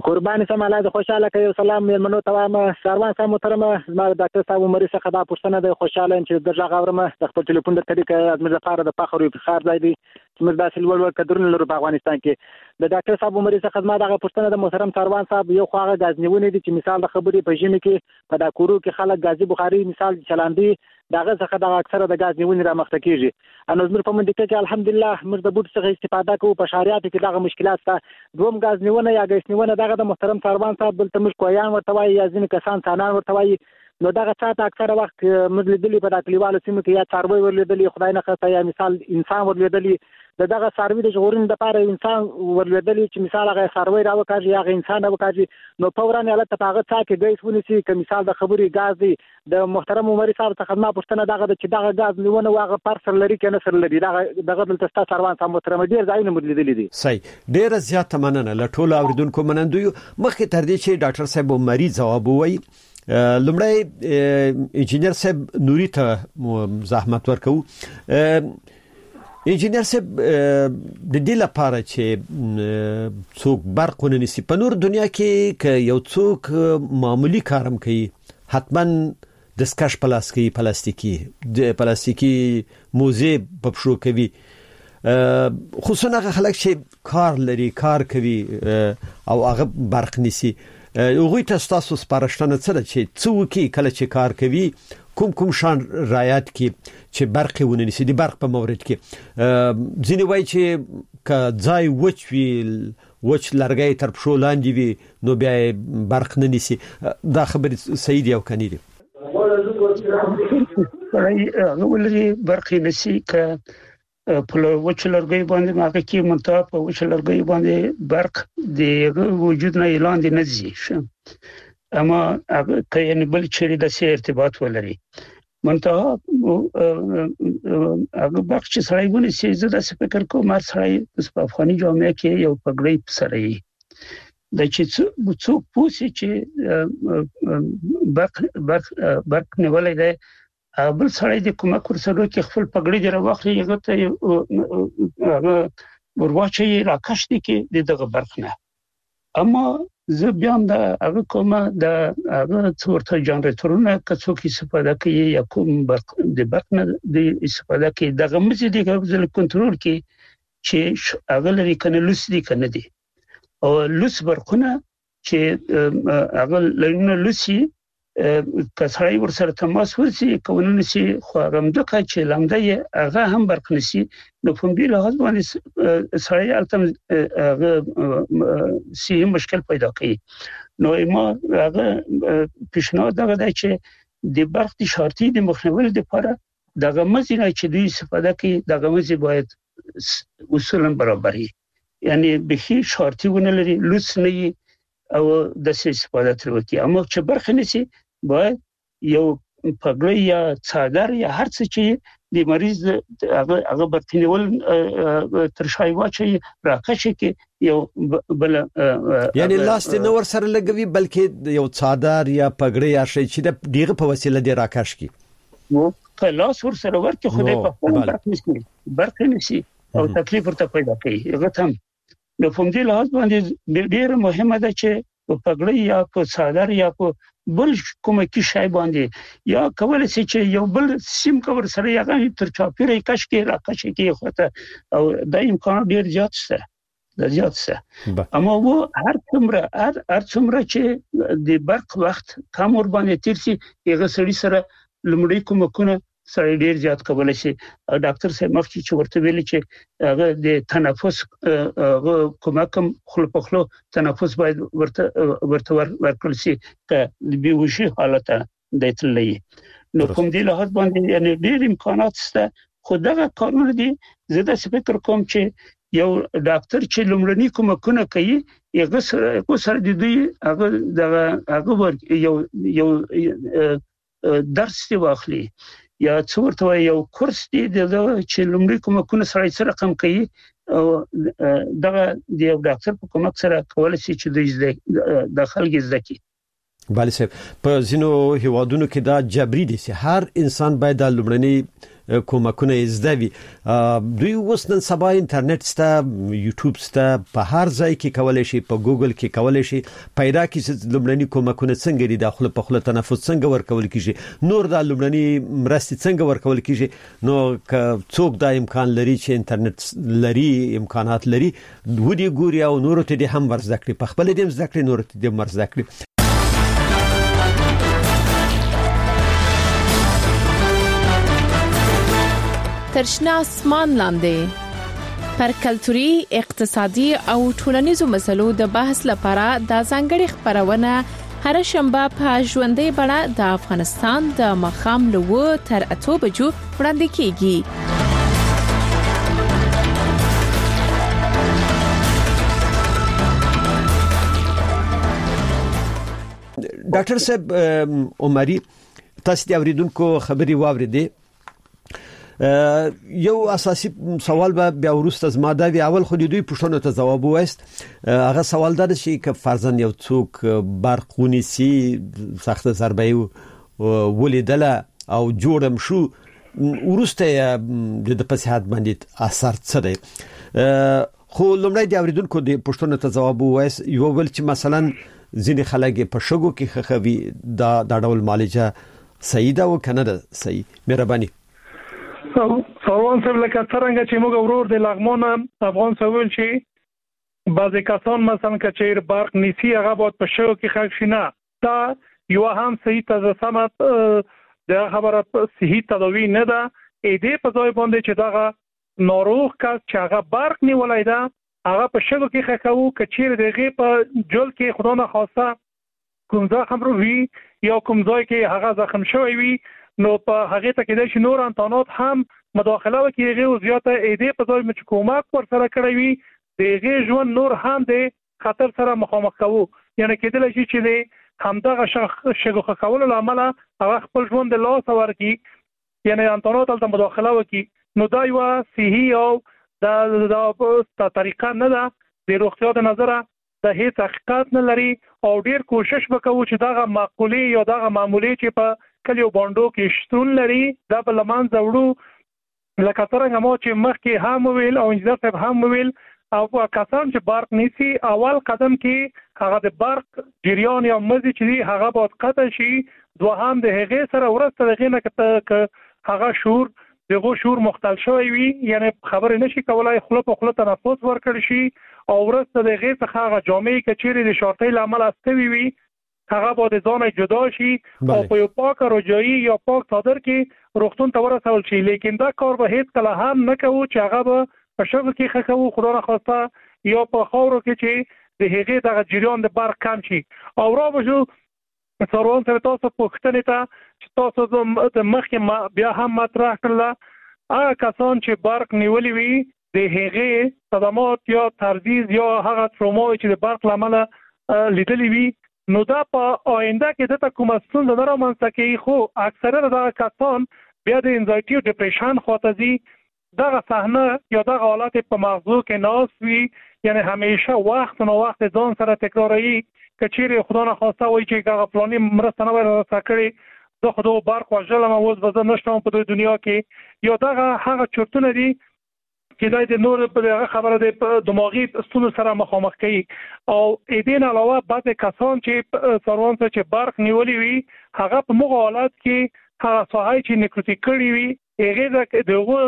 قربان سم الله د خوشاله کوي سلام مېلمنو ته وایم سروان صاحب محترم زما د ډاکټر صاحب عمر څخه دا پوښتنه د خوشاله چې د ځای غوړم د خپل ټلیفون د طریقې زموږ لپاره د فخر او افتخار ځای دی چې موږ داسې لوړ لوړ قدرونه لرو په افغانستان کې د ډاکټر صاحب عمر څخه زما د پوښتنه د محترم سروان صاحب یو خواغه غازنیونه دي چې مثال د خبرې په ژمي کې په دا کورو کې خلک غازی بخاری مثال چلاندي داغه څخه د اکثره د غاز نیونې را مخته کیږي انو زموږ په منډه کې الحمدلله موږ د بوت څخه استفاده کوو په شریعت کې دغه مشکلات ته دوم غاز نیونه یا غاز نیونه دغه د محترم سروان صاحب بل تمش کویان ورته وایي یا ځینې کسان ثانان ورته وایي نو دغه څه اکثره وخت موږ لیدلې په داخليوالو سیمو کې یا څاروي ورلیدلې خدای نه خاصه یا مثال انسان ورلیدلې دغه څاروي د ژغورنې لپاره انسان ورلیدلې چې مثال هغه څاروي راوکاږي یا انسان راوکاږي نو فورا حالت په هغه څا کې ګیس ونیسي که مثال د خبرې غاز دی د محترم عمر صاحب څخه ما پوښتنه دغه چې دغه غاز نیونه واغه پر سر لري کنه سر لري دغه دغه دلته ستاسو سروان صاحب محترم ډیر ځایونه مدلیدلې دي صحیح ډیر زیات مننه لټول اوریدونکو منندوی مخکې تر دې چې ډاکټر صاحب عمر جواب وایي لمړی انجینر صاحب نوري ته زحمت ورکو انجینر صاحب د دې لپاره چې څوک برق ونیسي په نور دنیا کې ک یو څوک معمولی کارم کوي حتما د سکاش پلاستیکي پلاستیکي د پلاستیکي موزه په شو کوي خصوصا هغه خلک چې کار لري کار کوي او هغه برق نيسي هغه تاسو سپارښتنه څه ده چې څوک کله چې کار کوي کوم کوم شان رعایت کی چې برق ونیسي د برق په مورد کې ځینې وایي چې ک ځای وچ وی وچ لرګي تر پښو لاندې وي نو بیا برق نه نيسي دا خبره صحیح دی او کني دی هغه ولري برق نيسي ک په وچ لرګي باندې ماګه کې منطقه په وچ لرګي باندې برق د وجود نه اعلان دي نزي اما هغه کین بل چیرې د سي ارتباط ولري منطقه هغه برق چې سړی ونی سي زه د فکر کوم مر سړی په افغاني جامعه کې یو پګړی سړی د چې څوک پوسي چې برق برق برق نیولای دی بل سړی د کومه کورسلو کې خپل پګړی دی راوخلي هغه ته هغه ورواچي راکښ دي کې دغه برق نه اما زه بیا هم د هغه کومه د هغه څورته جنریټورونه کڅوک استفاده کوي یا کوم برق د برق نه د استفاده کوي دغه مزي د غوښتل کنټرول کې چې هغه لري کنه لوس دي کنه دي او لوس برقونه چې هغه لرونه لوسي کسړی ورسره تماس ورسي کوونه سي خو غمدکه چې لمده هغه هم برق نسی نو په دې لحاظ باندې سړی التم هغه سي مشکل پیدا کوي نو ما هغه پیشنهاد دغه دی چې د برق د شارتي د مخنیوي لپاره دغه مزینه چې دوی استفاده کوي دغه مزي باید اصولا برابري یعنی به شارتي ونه لري لوس نه او د سي استفاده تر وکي اما چې برق نسی باید یو پګړی یا څادر یا هر څه چې د مریض هغه هغه برتنیول تر شای واچي راکښي کې یو بل یعنی لاست نو ور سره لګوي بلکې یو څادر یا پګړی یا شي چې د ډیغه په وسیله دی راکښ کی نو کلاس ور سره ورته خدای په خپل برق نشي برق نشي او تکلیف ورته پیدا کوي هغه هم نو په دې لحاظ باندې ډیر مهمه ده چې په پګړی یا په څادر یا په بل کومه کې شای باندې یا کول سي چې یو بل سیم کور سره یغه تر چاپیره کش کې راکښ کې خوته او د امکان ډیر زیات څه د زیات څه اما وو هر څومره هر هر څومره چې د برق وخت کم ور باندې تیر سي یغه سړي سره لمړی کومه سړی ډیر زیات کول شي ډاکټر صاحب مخکې چې ورته ویل چې هغه د تنفس هغه کومه کوم خلق په خلو تنفس باید ورته ورته ورکړل شي ته د بیوشي حالت د تللی نو کوم دی له هڅه باندې یعنی ډیر امکانات شته خو دغه کارونه دي زه د فکر کوم چې یو ډاکټر چې لمړنی کومه کوي یغه سره سره د دوی هغه دغه هغه یو یو درس دی واخلي یا څورته یو کورس دی د چې لومړی کومه سره سره رقم کوي او دغه د یو ډاکټر په کومک سره کولای شي چې د خلک زده کی بله صاحب په ځینو هیوادونو کې دا جبري دي چې هر انسان باید د لومړني کومکونه زده وي. دوی اوس نن سبا انټرنیټ سته، یوټیوب سته، په هر ځای کې کولای شي، په ګوګل کې کولای شي پیدا کړي چې لومړني کومکونه څنګه دي، د خپل په خپل تنفس څنګه ورکول کیږي، نور د لومړني مرستې څنګه ورکول کیږي. نو که څوک دا امکان لري چې انټرنیټ لري، امکانات لري، ودی ګوري او نور ته دې هم ورزده کړي، په خپل دې زده کړي، نور ته دې ورزده کړي. ترشنا اسمان لاندې پر کلتوري، اقتصادي او ټولنیزو مسلو د بحث لپاره د ځانګړي خبرونه هر شنبه په ژوندۍ بڼه د افغانستان د مخام لو تر اتو بجو وړاندې کیږي. ډاکټر صاحب عمري، تاسو د اوریدونکو خبري واوریدې. یو اساسي سوال به بیا ورسته زما دا وی اول خو دوی پښتنو ته جواب وایست. هغه سوال دا چې ک فرضاً یو څوک برقونی سي سخت ضربه ولیدله او جوړم شو، ورسته د صحت باندې اثر څه دی؟ خو لومړی د اوریدونکو د پښتنو ته جواب وایست. یو ول چې مثلا ځینې خلک په شګو کې خخوي، دا د ډول معالجه صحیح ده او کنه ده صحیح؟ مهرباني. سروان صاحب لکه څنګه چې موږ ورور د لغمان افغان سویل چې بعضی کسان مثلا کچیر برق نیسی هغه باید په شو کې خښ شینه، دا یو هم صحیح ته سمات د خبره صحیح تداوی نه ده. اې دې په ځای باندې چې دا ناروغ کس چې هغه برق نیولای ده هغه په شو کې خښو، کچیر دغه په جل کې خدا نه خواسته کوم ځخم وي یا کوم ځای کې هغه زخم شوی وي، نو په هغه ته کې د نور انتانات هم مداخله وکړي او زیاته اېدې په ځای چې کومک ور سره کړی وي، دغه ژوند نور هم د خطر سره مخامخ کوو. یعنی کېدل شي چې د همدغه شګو خول لامل هغه خپل ژوند د لاس ورکی، یعنی انتانات ته مداخله وکړي. نو دا یو صحیح او د طریقه نه ده، د روغتیا د نظره د هیڅ حقیقت نه لري او ډیر کوشش وکړو چې دغه معقولی یا دغه معمولی چې په کلیو باندې کې شتون لري دا په لمن زوړو. لکه څنګه مو چې مخکې هم ویل او انجنیر صاحب هم ویل، او کسان چې برق نیسي اول قدم کې هغه د برق جریان یا مزي چې هغه باید قطع شي، دوهم د هغه سره ورسته دغه نه ک هغه شور دغه شور مختل شوی وي، یعنی خبرې نشي کولای خپل په خپل تنفس ورکړي شي او ورسته دغه څخه هغه جامې کچېری د شورتۍ لامل استوي وي، هغه باید ځان جدا شي او په یو پاک روجایي یا پاک صادر کې روغتون ته ورسول شي. لیکن دا کار به هیڅ کله هم نه کوو چې هغه به په شګو کې خښو، خدا نه خواسته یا په خاورو کې چې د هغې دغه جریان د برق کم شي. او را بشو سروان سره تاسو پوښتنې ته چې تاسو د مخکې بیا هم مطرح کړله، هغه کسان چې برق نیولي وي د هغې صدمات یا ترزیز یا هغه تروماوي چې د برق له امله لیدلي وي، نو دا په آینده کې دته کومه ستونزه نه رامنځته کوي. خو اکثره دغه کسان بیا د انزایټي او ډپریشن خواته ځي، دغه صحنه یا دغه حالت په مغزو کې ناست وي، یعنی همیشه وخت نو وخت ځان سره تکراروي، کچېرې خدا نه خواسته وایي چې هغه فلاني مرسته نه ورسره کړې، زه خو دغه برق وژلم اوس به زه نشم په دنیا کې، یا دغه هغه چرتونه دي چې دا د نور په هغه خبره د دماغي ستونزو سره مخامخ کوي. او اېدین علاوه بعض کسان چې سروان ته چې برق نیولي وي هغه په موږ حالت کې هغه ساحه چې نیکروتیک کړي وي هغه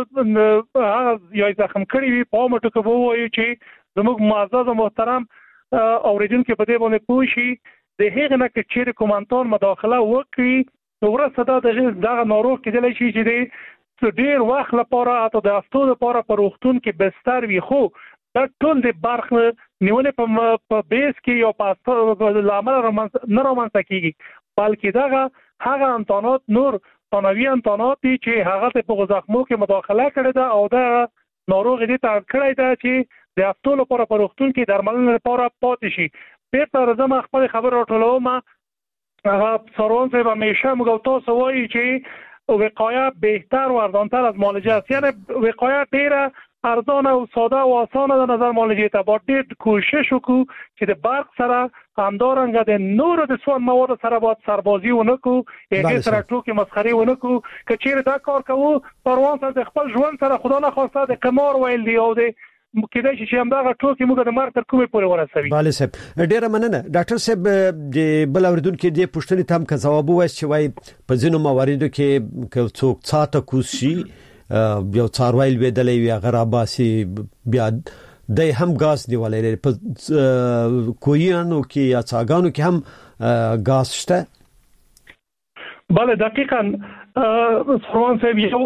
دغه هغه یا زخم کړي وي په مټو کې وایي چې زموږ معزز او محترم اوریدونکو په دې باندې پوه شي د هغه نه چې کومانتون مداخله وکړي ورسره دغه ناروغ کېدلی شي چې د ډیر وخت لپاره اته د هفتو لپاره په روغتون کې بستر وي. خو دا ټول د برق نیولې په بیس کې یا په لامل نه رامنځته کیږي، بلکې دغه هغه انتانات نور ثانوي انتانات دي چې هغه په زخمو کې مداخله کړې ده او دا ناروغ دې ته کړی ده چې د هفتو لپاره په روغتون کې درملنه لپاره پاتې شي. بیرته راځم خپل خبر راټولوم. هغه سروان صاحب همیشه موږ تاسو وایي چې وقایه بهتر و ارزانتر از معالجه است، یعنی وقایه ډیره ارزانه او ساده او اسانه د نظر معالجې ته با ډېر کوشش وکړو چې د برق سره همدارنګه د نورو د سون مواد سره باید سربازي ونکو هغه سره ټوکې مسخري ونکو که چیرې دا کار کوو پروان سره د خپل ژوند سره خدا نه خواسته د قمار ویل دی او د کېدای شي چې همدغه ټوکې موږ د مرګ تر کومې پورې ورسوي. بله صاحب ډیره مننه. ډاکټر صاحب د بل اوریدونکو د پوښتنې ته هم که ځواب ووایي چې وایي په ځینو مواردو کې که څوک څاته کوز شي یو څاروی لوېدلی وي هغه راباسي بیا دی هم غاز نیولی لري په کویانو کې یا څاګانو کې هم غاز شته. بله دقیقاً سروان صاحب یو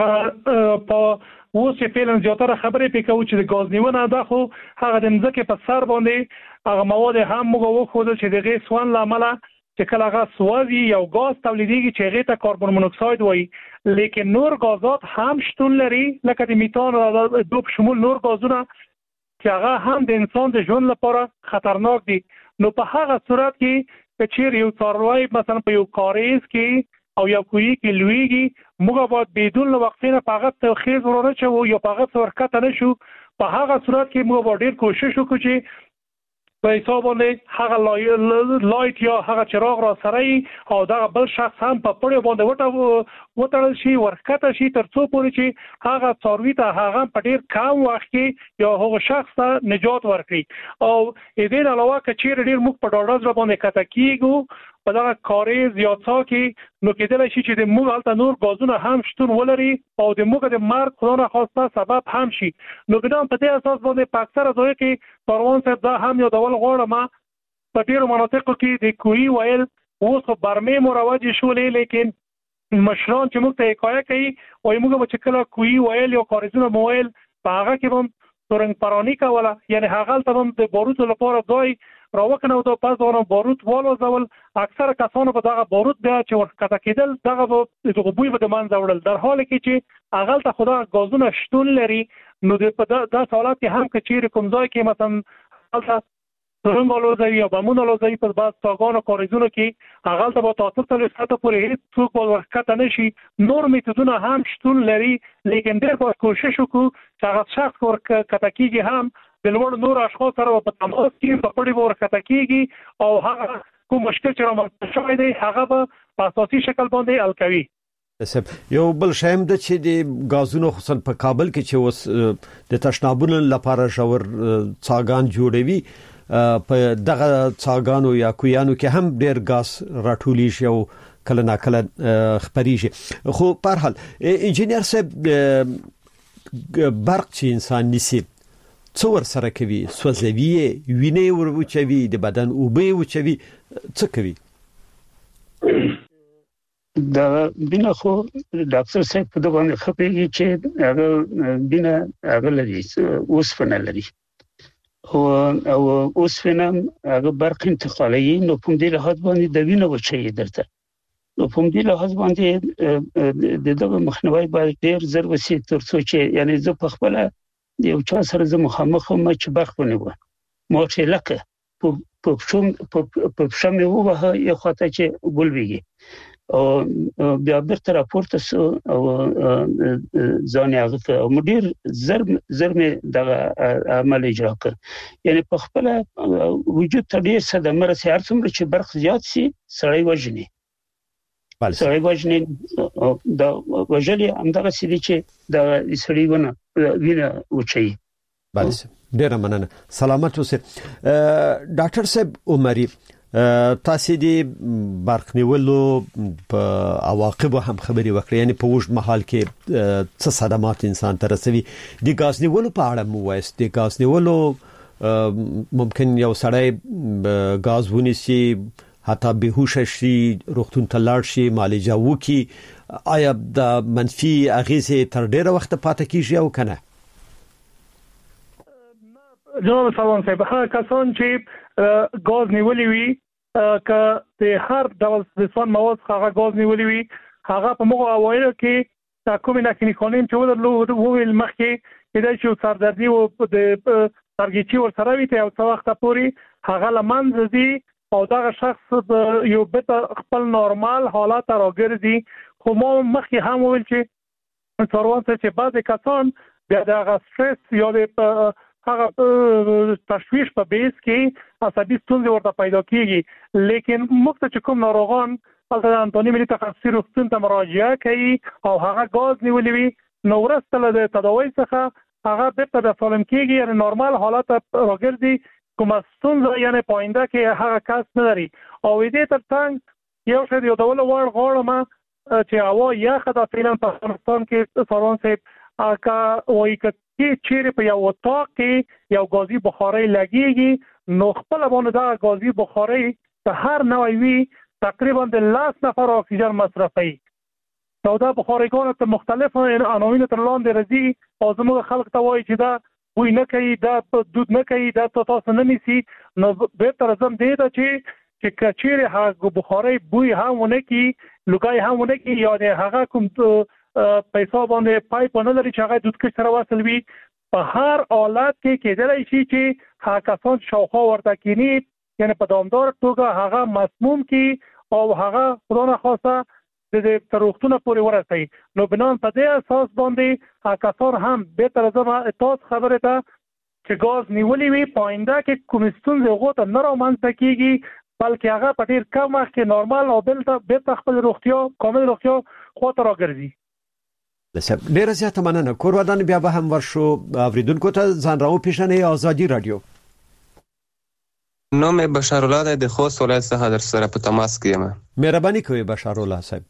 دغه په اوس چې فعلا زیاتره خبرې پې کوو چې د غاز نیونه ده خو هغه د مځکې په سر باندې هغه مواد هم موږ وښودل چې د هغې سون له امله چې کله هغه سوځي یو غاز تولیدېږي چې هغې ته کاربن مونوکساید وایي لیکن نور غازات هم شتون لري لکه د میتان او د شمول نور غازونه چې هغه هم د انسان د ژوند لپاره خطرناک دي. نو په هغه صورت کې چې چیرې یو څاروی مثلا په یو کاریز کې او یو کوی کې لویږي موږ باید بدون له وقفې نه په هغه تخیز ورونه چو یا په هغه ورکته نشو. په هغه صورت کې موږ باید ډېر کوشش وکړو چې په حساب باندې هغه لایټ یا هغه چراغ را سره او دا بل شخص هم په پړې باندې وټه وټړل شي ورکته شي تر څو پورې چې هغه څاروي ته هغه په ډېر کم وخت کې یا هغه شخص ته نجات ورکړي. او دې علاوه که چیرې ډېر موږ په ډاډه ځای باندې کته کیږو په دغه کاریز یا څا کې نو کېدلی شي چې د موږ هلته نور غازونه هم شتون ولري او د موږ د مرګ خدا نخواسته سبب هم شي. نو ګدام په دې اساس باندې په اکثره ځایو کې پروان صاحب دا هم یادول غواړم په ډېرو مناطقو کې د کوهي ویل اوس خو برمې مروجې شولې لیکن مشران چې موږ ته حکایه کوي وایي موږ به چې کله کوهي ویل یا کاریزونه مو ویل په هغه کې به هم تورنګ پراني کوله یعنی هغه هلته به هم د باروتو لپاره ځای راوکنه او د پاس دونه باروت والوځول اکثره کسانو په دغه باروت بیا چې ورکته کېدل دغه دغه بوی به د منځه وړل در حال کې چې هغه ته خدا غازونه شتون لري. نو د په داسې حالات کې هم که چیرې کوم ځای کې مثلا هلته تورنګ والوځوي یا بمونه والوځوي په بعض څاګانو کاریزونو کې هغه ته به تر څو څلوېښت ساعته پورې هېڅ څوک به ورکته نه شي. نور میتودونه هم شتون لري لیکن ډېر باید کوشش وکړو چې هغه شخص ورکته کېږي هم د لوړ نور اشخاص سره په تماس کې په پړې به ورکته کېږي او هغه کوم مشکل چې رامنځته شوی دی هغه به په اساسي شکل باندې حل کوي. یو بل شایم د چې د غازونو خصوصا په کابل کې چې اوس د تشنابونو لپاره ژور څاګان جوړوي په دغه څاګانو یا کویانو کې هم ډېر غاز راټولي شي او کله نا کله خبريږي. خو په هر حال انجینر صاحب برق چې انسان نسی څور سره کوي سوځوي وینې ورچوي د بدن اوبه وچوي څه کوي؟ دا بنا خو ډاکټر صاحب په دغه باندې خپېږي چې هغه بنا هغه لري اوسفنه لري او او اوسفنه هغه برق انتقالي نو په دې لحاظ باندې د وینې وچي درته نو په دې لحاظ باندې د دغه مخنیوي باید ډېر زر وسی تر څو چې یعنی زه په خپل یو چا سره زه مخامخ ما چې برق ونیو ما چې لکه په پښوم په پښمه وه یو خاطر چې ګلويږي او بیا بیرته راپورته سو او ځان یې هغه او مدیر زر زر مې دغه عمل اجرا کړ یعنی په خپل وجود ته ډېر صدمه رسي هر څومره چې برق زیات سي سړی وژني سړی وژني دا وژلي همدغه سړي چې د سړي ونه وینه وچی. بله ډېر مننه سلامت اوسئ. ډاکټر صاحب عمري تاسو دې برق نیولو په عواقب هم خبري وکړې یعنی په وښ محل کې څه صدمات انسان ته رسوي. د غاز نیولو په اړه مو وایست د غاز نیولو ممکن یو سړی غاز ونیسي حتی بهوش شي روغتون ته لاړ شي معالجه وکړي آیا د منفي اغیزې تر ډیره وخت پاتې کیږي او کنه؟ جناب سلام صاحب هغه کسان چې غاز نیولي وي که د هر ډول د سون مواد هغه غاز نیولي وي هغه په موږ اوایلو کې د کومې ناکینی خانم چې ودرلو وویل مخکې کېدای شي سردردي او د سرګیچي ورسره وي ته او څو وخت پورې هغه لمنځه دي او دا شخص یو به خپل نورمال حالت راګرځي. خو ما مخکې هم ویل چې څوروان چې بعض کسان بیا د سټرس یا د هغه تشویش په بیس کې عصبي ستونزې ورته پیدا کیږي. لیکن موږ ته کوم ناروغان البته انټونی ملي تخصصي روغتون ته مراجعه کوي او هغه غاز نیولې وي نو ورسته له تداوی څخه هغه بیرته د سالم کیږي، یعنی نورمال حالت راګرځي، کوم ستونزه یعنی پاینده کې هغه کس نه لري. او دې ترڅنګ یو څه یو ډول وړ غواړم چې هوا یخه د فعلا په افغانستان کې سارون صاحب اګه وایي چې چیرې په یو وطاق کې یو غازي بخاري لګيږي نو خپل باندې دا غازي بخاري په هر نوع وی تقریبا د لاس نفر اکسیجن مصرفي. نو دا بخاريګان ته مختلف عناوین تر لاندې راځي او زموږ خلک ته وایي چې دا وی نه کوي، دا دود نه کوي، دا تاسو نه نیسي. نو به تر زم دی دا چې چې کچېره هغه بخاري بوی هم ونه کی لګای هم ونه کی یا د هغه کوم پیسې باندې پایپ نه لري چې هغه دود کې سره وصل وي. په هر حالت کې کېدای شي چې هغه کسان شاوخوا ورته کینی، یعنی په دوامدار توګه هغه مسموم کی او هغه خدای نخواسته د تروختونه پورې ورسي. نو بنان په دې اساس باندې هغه کسان هم به تر زما تاسو خبره ده چې غاز نیولې وي پاینده کې کوم ستونزې غوته نه رامنځته کیږي، بلکې هغه په ډیر کم وخت کې نورمال او بل ته به خپل روغتیا کامل روغتیا خواته راګرځي. لسه ډیر زیاته مننه. کور ودان بیا به هم ورشو اوریدونکو ته ځان راو پیښنې آزادي رادیو. نوم بشار الله د خوست ولایت څخه در سره په تماس کې یم. مهرباني کوئ بشار الله صاحب.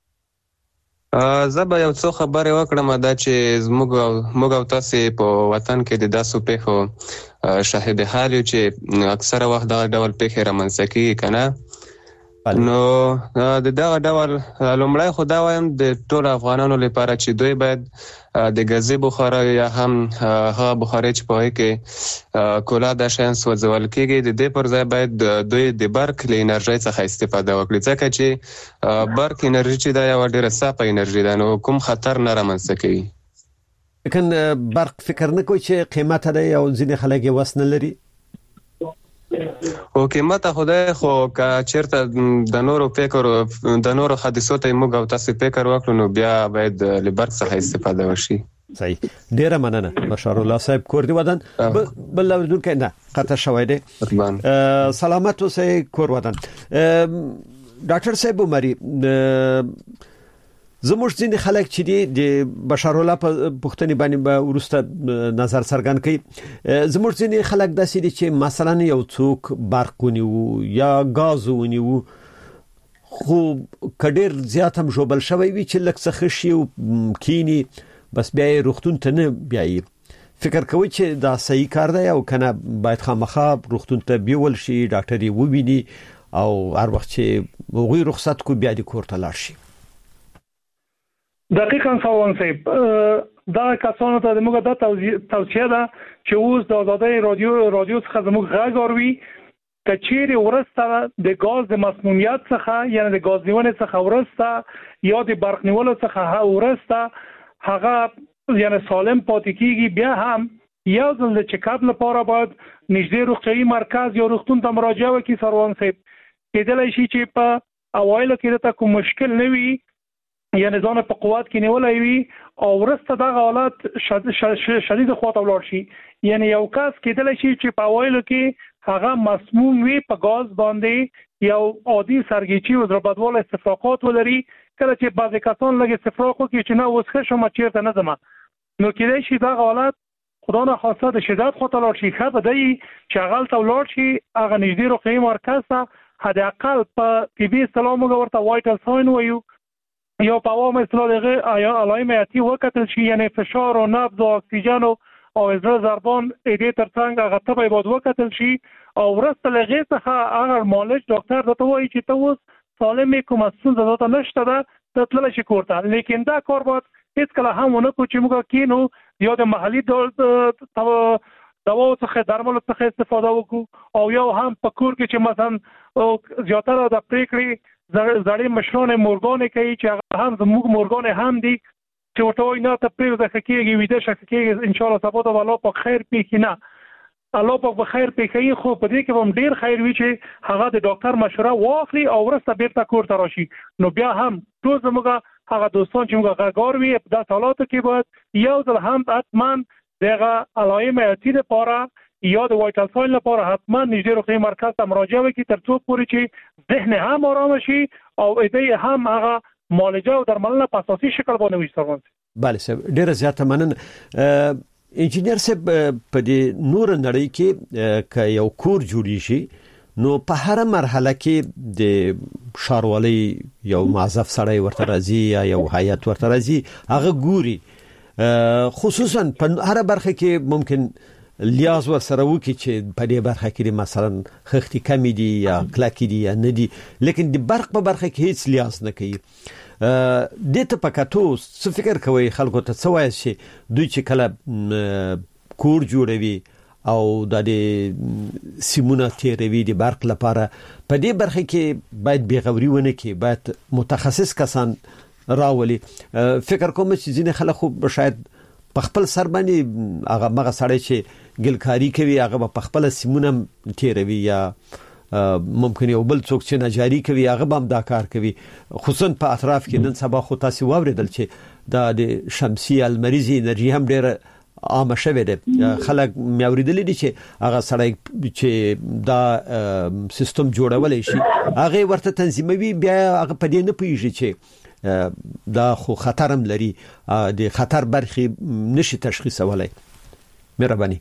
زه به یو څه خبرې وکړم دا چې زموږ موږ او تاسو په وطن کې د داسو پیښو شاهد حال یو چې اکثره وخت دا ډول پیښې رامنځته کیږي کنه. نو د دغه ډول لومړی خو دا وایم د ټول افغانانو لپاره چې دوی باید د غازي بخاري یا هم هغه بخاري چې په کې کولا د شین سوځول کېږي د دې پر ځای باید دوی د برق له انرژي څخه استفاده وکړي، ځکه چې برق انرژي چې دا یو ډېره صافه انرژي ده نو کوم خطر نه رامنځته کوي. لیکن برق فکر نه کوي چې قیمت دی او ځینې خلک یې وس نه لري. او قیمت خدای خو که چیرته د نورو فکر د نورو حادثو ته موږ او تاسو فکر وکړو نو بیا باید له برق څخه استفاده وشي. صحیح. ډیره مننه بشار الله صاحب کور دی ودان بل ورډون کې نه قطع شوی دی. سلامت اوسئ کور ودان. ډاکټر صاحب عمري زموږ ځینې خلک چې دي د بشار الله په پښتني باندې به ورسته نظر څرګند کوي. زموږ ځینې خلک داسې دي چې مثلا یو څوک برق ونیو یا غاز ونیو خو کډیر زیات هم جوبل شوی وي چې لکه څه خشي او کینی بس بیا روغتون ته نه بیایي. فکر کوي چې دا صحیح کار دی او کنه باید خامخا روغتون ته بیول شي ډاکټر یې وویني او هر وخت چې وغوي رخصت کو بیا د کور ته لاړ شي. دقیقاً سوان صاحب دا کسانو ته موږ دا توصیه ده چې اوس د آزادۍ رادیو رادیو څخه زموږ غږ اوروي کچېری ورسته د غاز د مسمومیت څخه یعنی د غاز نیولو څخه ورسته یا د برق نیولو څخه ورسته هغه یعنی سالم پاتې کیږي بیا هم یو ځل د چیک اپ لپاره باید نږدې روغتیايي مرکز یا روغتون ته مراجعه وکړي. سروان صاحب کېدلی شي چې په اوایلو کې د کوم مشکل نه وي یعنی ځان په قوت کې نیولای وي او ورسته د حالت شدید خواته ولاړ شي. یعنی یو کس کېدلی شي چې په اوایلو کې هغه مسموم وي په غاز باندې یو عادي سرګیچي او ضربتوال استفراقات ولري، کله چې بعضی کسان لږ استفراق وکړي چې نه وسخه شوم چیرته نه ځم نو کېدای شي د حالت خدای نه خواسته د شدت خواته ولاړ شي. ښه به دی چې هغه ته ولاړ شي هغه نږدې روغتیايي مرکز ته حد اقل په طبي اصطلاح موږ ورته وایټل ساين وایو یا په عوامو اصطلاح دغه علائم حیاتي وکتل شي یعنی فشار او نبض او اکسیجن او زړه ضربان دې ترڅنګ هغه ته به وکتل شي او ورسته لغې څخه هغه مالج ډاکټر ته وایي چې ته اوس سالمې کومه ستونزه ده نشته ده ته تللی شي کور ته. لیکن دا کار باید هیڅکله هم ونه کړو چې موږ کینو یا د محلي دواو څخه درملو څخه استفاده وکړو او یو هم په کور کې چې مثلا زیاتره د پریکړې زړې مشران مورګان کوي چې هغه هم زموږ مورګان هم دي چې ورته وایي نه ته پرېږده ښه کېږي ویده شه ښه کېږي انشاءالله سبا ته به الله پاک خیر پېښي نه الله پاک به خیر پېښوي خو په دې کې به هم ډېر خیر وي چې هغه د ډاکټر مشوره واخلي او وروسته بېرته کور ته راشي. نو بیا هم ټول زموږ هغه دوستان چې موږ غاګار وي په داسې حالاتو کې باید یو ځل هم حتما دغه علائم حیاتي لپاره یا د وایټل ساین لپاره حتما نږدې روغتیايي مرکز ته مراجعه وکړي تر څو پورې چې ذهن هم آرام شي او ایده هم هغه معالجه او درملنه په اساسي شکل باندې وي. سروان بله صاحب ډیره زیاته مننه. انجینر صاحب په دې نور نړۍ کې ک یو کور جوړیږي نو په هر مرحله کې د شاروالي یو معذف سړی ورته راځي یا یو هیئت ورته راځي هغه ګوري خصوصا په هر برخه کې ممکن لیاز ور سره وکي چې په دې برخه کې مثلا خختي کمی دي یا کلاکی دي یا نه دي لیکن د برق په برخه کې هیڅ لیاز نه کوي. د ته پکاتو څه فکر کوي خلکو ته څه وایي چې دوی چې کله کور جوړوي او د سیمونه تیروي د برق لپاره په دې برخه کې باید بیغوري ونه کې باید متخصص کسان راولي. فکر کوم چې ځینې خلک خو شاید په خپل سر باندې هغه مغه سړی چې ګلکاری کوي هغه په خپل سیمونه تیروي یا ممکن یو بل څوک چې نجاری کوي هغه هم دا کار کوي خصوصا په اطراف کې نن سبا خو تاسو واوریدل چې د شمسي المریزي انرژي هم ډېر عام شوه ده. خلک مې اوریدل دي چې هغه سړی چې دا سیستم جوړولای شي هغه ورته تنظیموي بیا هغه په دې نه پیږي چې دا خو خطر هم لري د خطر برخي نشي تشخیصولای. مهرباني.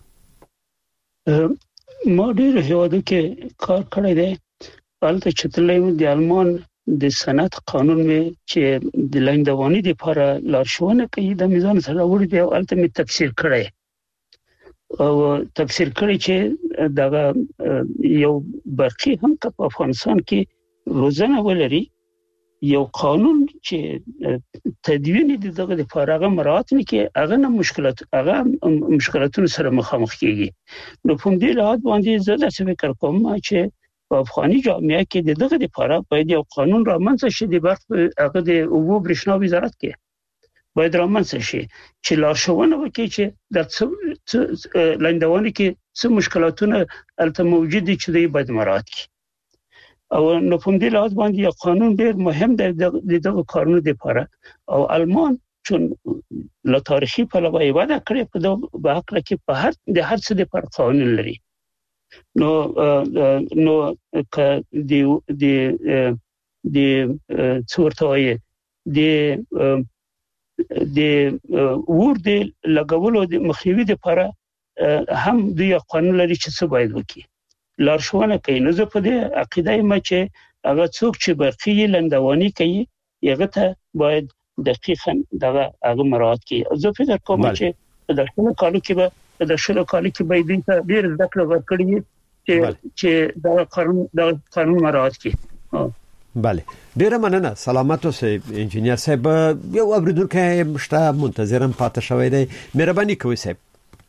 ما ډېر هیوادو کې کار کړی دی البته چې تللی د آلمان د صنعت قانون می چې د لاندواني لپاره لارښوونه کوي د میزان سره وړي دی البته می تفسیر کړی او تفسیر کړی چې دا یو برخي هم په افغانستان کې روزنه ولري یو قانون چې تدوین دي دغه د فارغه مراعات نه کې هغه نه مشکلات هغه مشکلاتونو سره مخامخ کیږي. نو په دې لحاظ باندې زه د څه فکر کوم چې په افغاني جامعه کې دغه د فارغ باید یو قانون رامنځته شي د برق هغه د اوبو برېښنا وزارت کې باید رامنځته شي چې لارښوونه وکړي چې د څه لاندواني کې څه مشکلاتونه الته موجود دي چې دوی باید مراعات کړي. او نو په دې لحاظ باندې یو قانون ډېر مهم دی د دغه کارونو لپاره او آلمان چون له تاریخي پلوه یې وده کړې په دغه حق کې په هر د هر څه لپاره قانون لري. نو نو ک د د د څورتوي د د ور د لګولو د مخنیوي لپاره هم د یو قانون لري چې څه باید وکړي لارښوونه کوي. نو زه په دې عقیده یم چې هغه څوک چې برقي لاندواني کوي هغه ته باید دقیقاً دغه هغه مراعات کړي. زه فکر کوم چې د شنو کالو کې به د شنو کالو کې به دې ډېر ذکر ورکړي چې چې دا قانون دا قانون مراعات کړي. بله ډیره مننه. سلامت اوسئ انجینر صاحب. یو اوریدونکی مشته منتظرم پاتې شوی دی. مهرباني کوئ صاحب.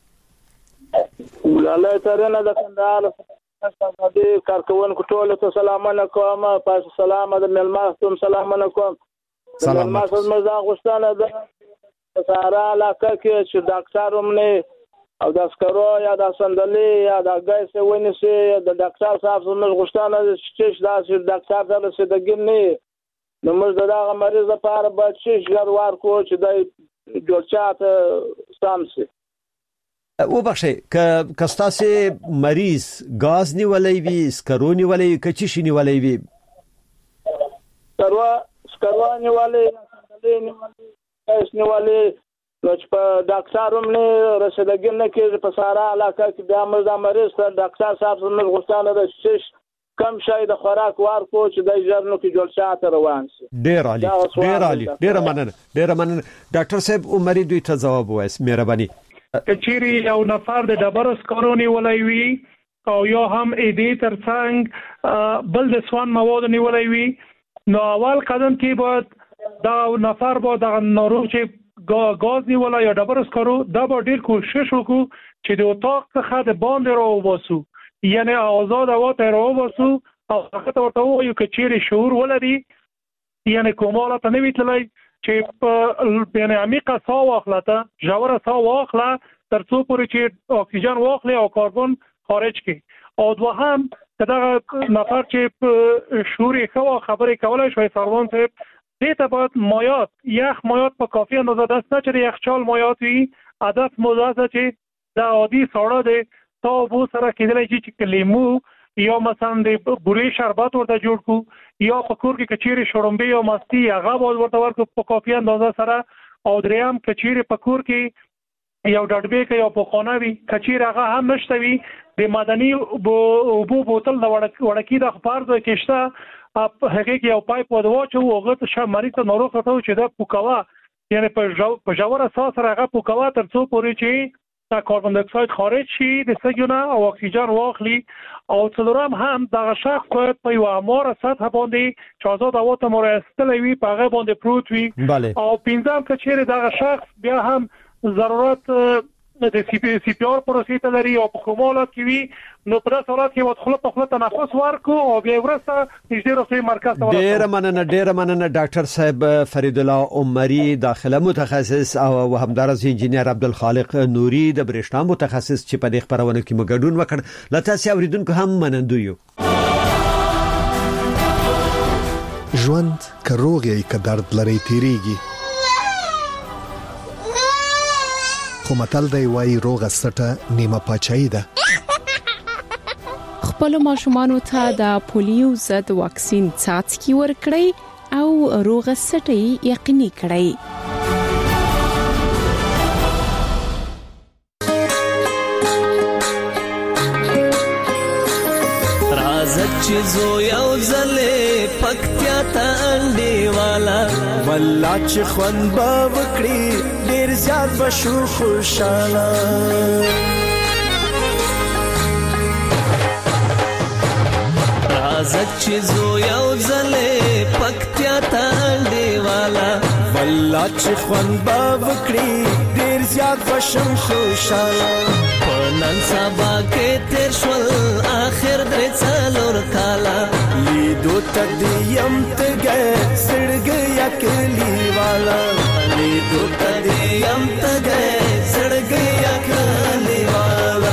الله تعالی د کندهار د کارکونکو ټول ته سلامونه کوم. پاس سلام د ملماستم سلامونه کوم. سلام ماسه مزه غوښتنه ده سارا علاقه کې چې ډاکټر ومنه او د اسکرو یا د سندلي یا د ګایس ونیسي د ډاکټر صاحب څخه غوښتنه ده چې دا چې ډاکټر ته رسیدګی نه نو موږ دغه مریض لپاره باید چې ژر ورکو چې د جوړچات سامسي او بخښه ک کستاسه مریض غاز نیولې وي سکرو نیولې کچې شي نیولې وي سکرو سکرو نیولې سندلي نیولې ګایس نیولې نو چې په ډاکټر هم نه رسیدګی نه کې په سارا علاقه کې بیا موږ د مریض ته ډاکټر صاحب څخه غوښتنه ده چې کم شای د خوراک ورکو چې د ژرنو کې جوړ شاته روان شي. ډیر عالی ډیر عالی ډیر مننه ډیر مننه. ډاکټر صاحب عمرې دوی ته جواب وایس مهرباني. کچيري یو نفر د ډبرو سکرونی ولای وی او یو هم ایدې ترڅنګ بل د سوان مواد نیولای وی نو اول قدم کې باید دا نفر به د ناروغ چې غاز نیولای یا ډبرو سکرو دا به ډیر کوشش وکړو چې د اتاق څخه د باندې راوباسو یعنی آزاد هوا ته راوباسو او هغه ته وایو کچيري شعور ولري یعنی کوماله ته نه ویتلای چې په یعنی عمیقه ساه واخلته ژوره ساه واخله تر څو پورې چې اکسیجن واخلي او کاربن خارج کړي او دوهم دغه نفر چې شعور یې خو خبرې کولای شوی سروان صاحب دې ته باید مایات یخ مایات په کافي اندازه دست نه چې یخچال مایات وي عادت موضوع چې دا عادي ساړه دی تا بو سره کېدلی چې لیمو یا مثلا د بورې شربت ورته جوړ کو یا په کور کې کچېرې شړومبې یا مستي هغه باید ورته ورکړو په کافي اندازه سره او دریم کچېرې په کور کې یو ډډبې کې یو پخوانه وي کچېرې هغه هم نشته وي د مدني اوبو بوتل د وړکي د فرض کې شته هغه کې یو پایپ ود واچو هغه ته مریض ته ناروغ ته چې دا پوکوا یعنی په جوړ اساس هغه پوکوا تر څو پورې چې دا کاربن ډای اکساید خارج شي د سږونه او اکسیجن واخلي او څلورم هم دغه شخص باید په یو اماره سطح باندې چې آزاد هوا ته مرستلې وي په هغه باندې پروت وي او پنځم کچېره دغه شخص بیا هم ضرورت د سی پی سی پی آر پروسې ته لري او په کومالات کې وي نو پر حالت کې وخت خپل په خپل تنفس ورکو او بیا ورسته نږدې روغتي مرکز ته ورسو. ډیر مننه ډیر مننه ډاکټر صاحب فرید الله عمری داخله متخصص او همدارس انجینر عبدالخالق نوري د برېښنا متخصص چې په دې خبرونه کې مګډون وکړ لته سي اوریدونکو هم منندو یو. ژوند کروغي ک درد لري تیریږي خو متل دی وای روغه سټه نیمه پاچاهي ده. خپل ماشومان ته د پولیو ضد واکسین څاڅکي ورکړئ او روغه سټه یقیني کړئ. چې زو یو ځلې پکتیا ته انډیوالا والله چې خوان به وکړي ډیر زیات بشو خوشاله راځه چې زو یو ځلې پکتیا ته انډیوالا والله چې خوان به وکړي ډیر زیات بشو خوشاله نن سبا کې تیر شول اخر درې څلور کالا لیدو تدیم تګ سړګ یا کلی والا لیدو تدیم تګ سړګ یا کلی والا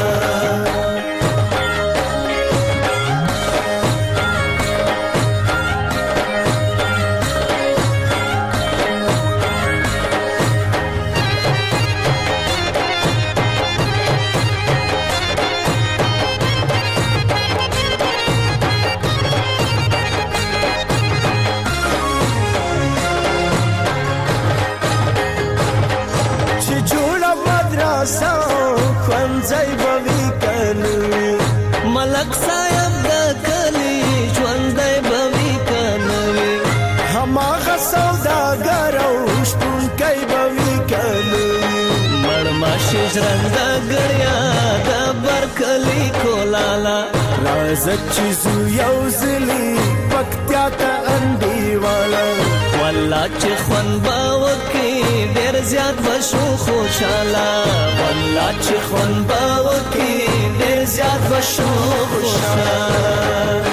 ځای بوي کنوي ملک صاحب د کلی ژوندۍ بوي کنوي هماغه سوداګر او شپون کوي بوي کنوي مړما شجرنده ګړیا د برکلی کولالا راځه چې زو یو ځلی پکتیا ته انډیوالا والله چې خوان باوکي ډیر زیات بشو خوشاله والله چې خوان باوکي ډیر زیات بشو خوشاله.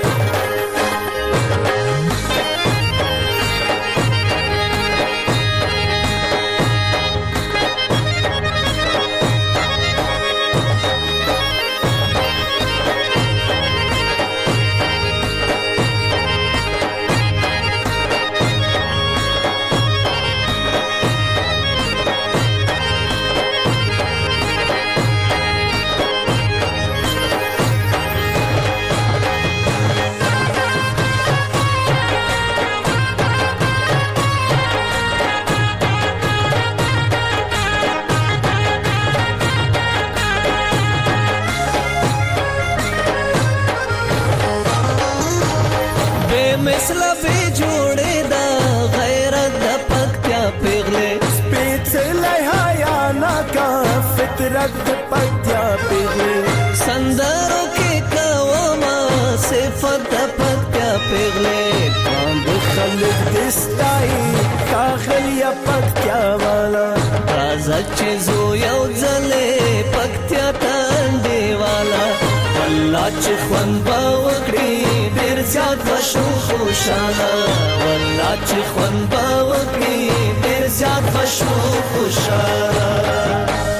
مثلا به جوړې دا غیرت د پکتیا پیغلې سپېڅلې حیا ناکا فطرت د پکتیا پیغلې سندرو کې کوما صفات د پکتیا پیغلې باندې خلک دستای کاخلیا پکتیا والا راځه چې زو یو ځلې پکتیا تانډې والا والله چې خوان با وکړي ډیر زیات بشو خوشاله والله چې خوان با وکړي ډیر زیات بشو خوشاله.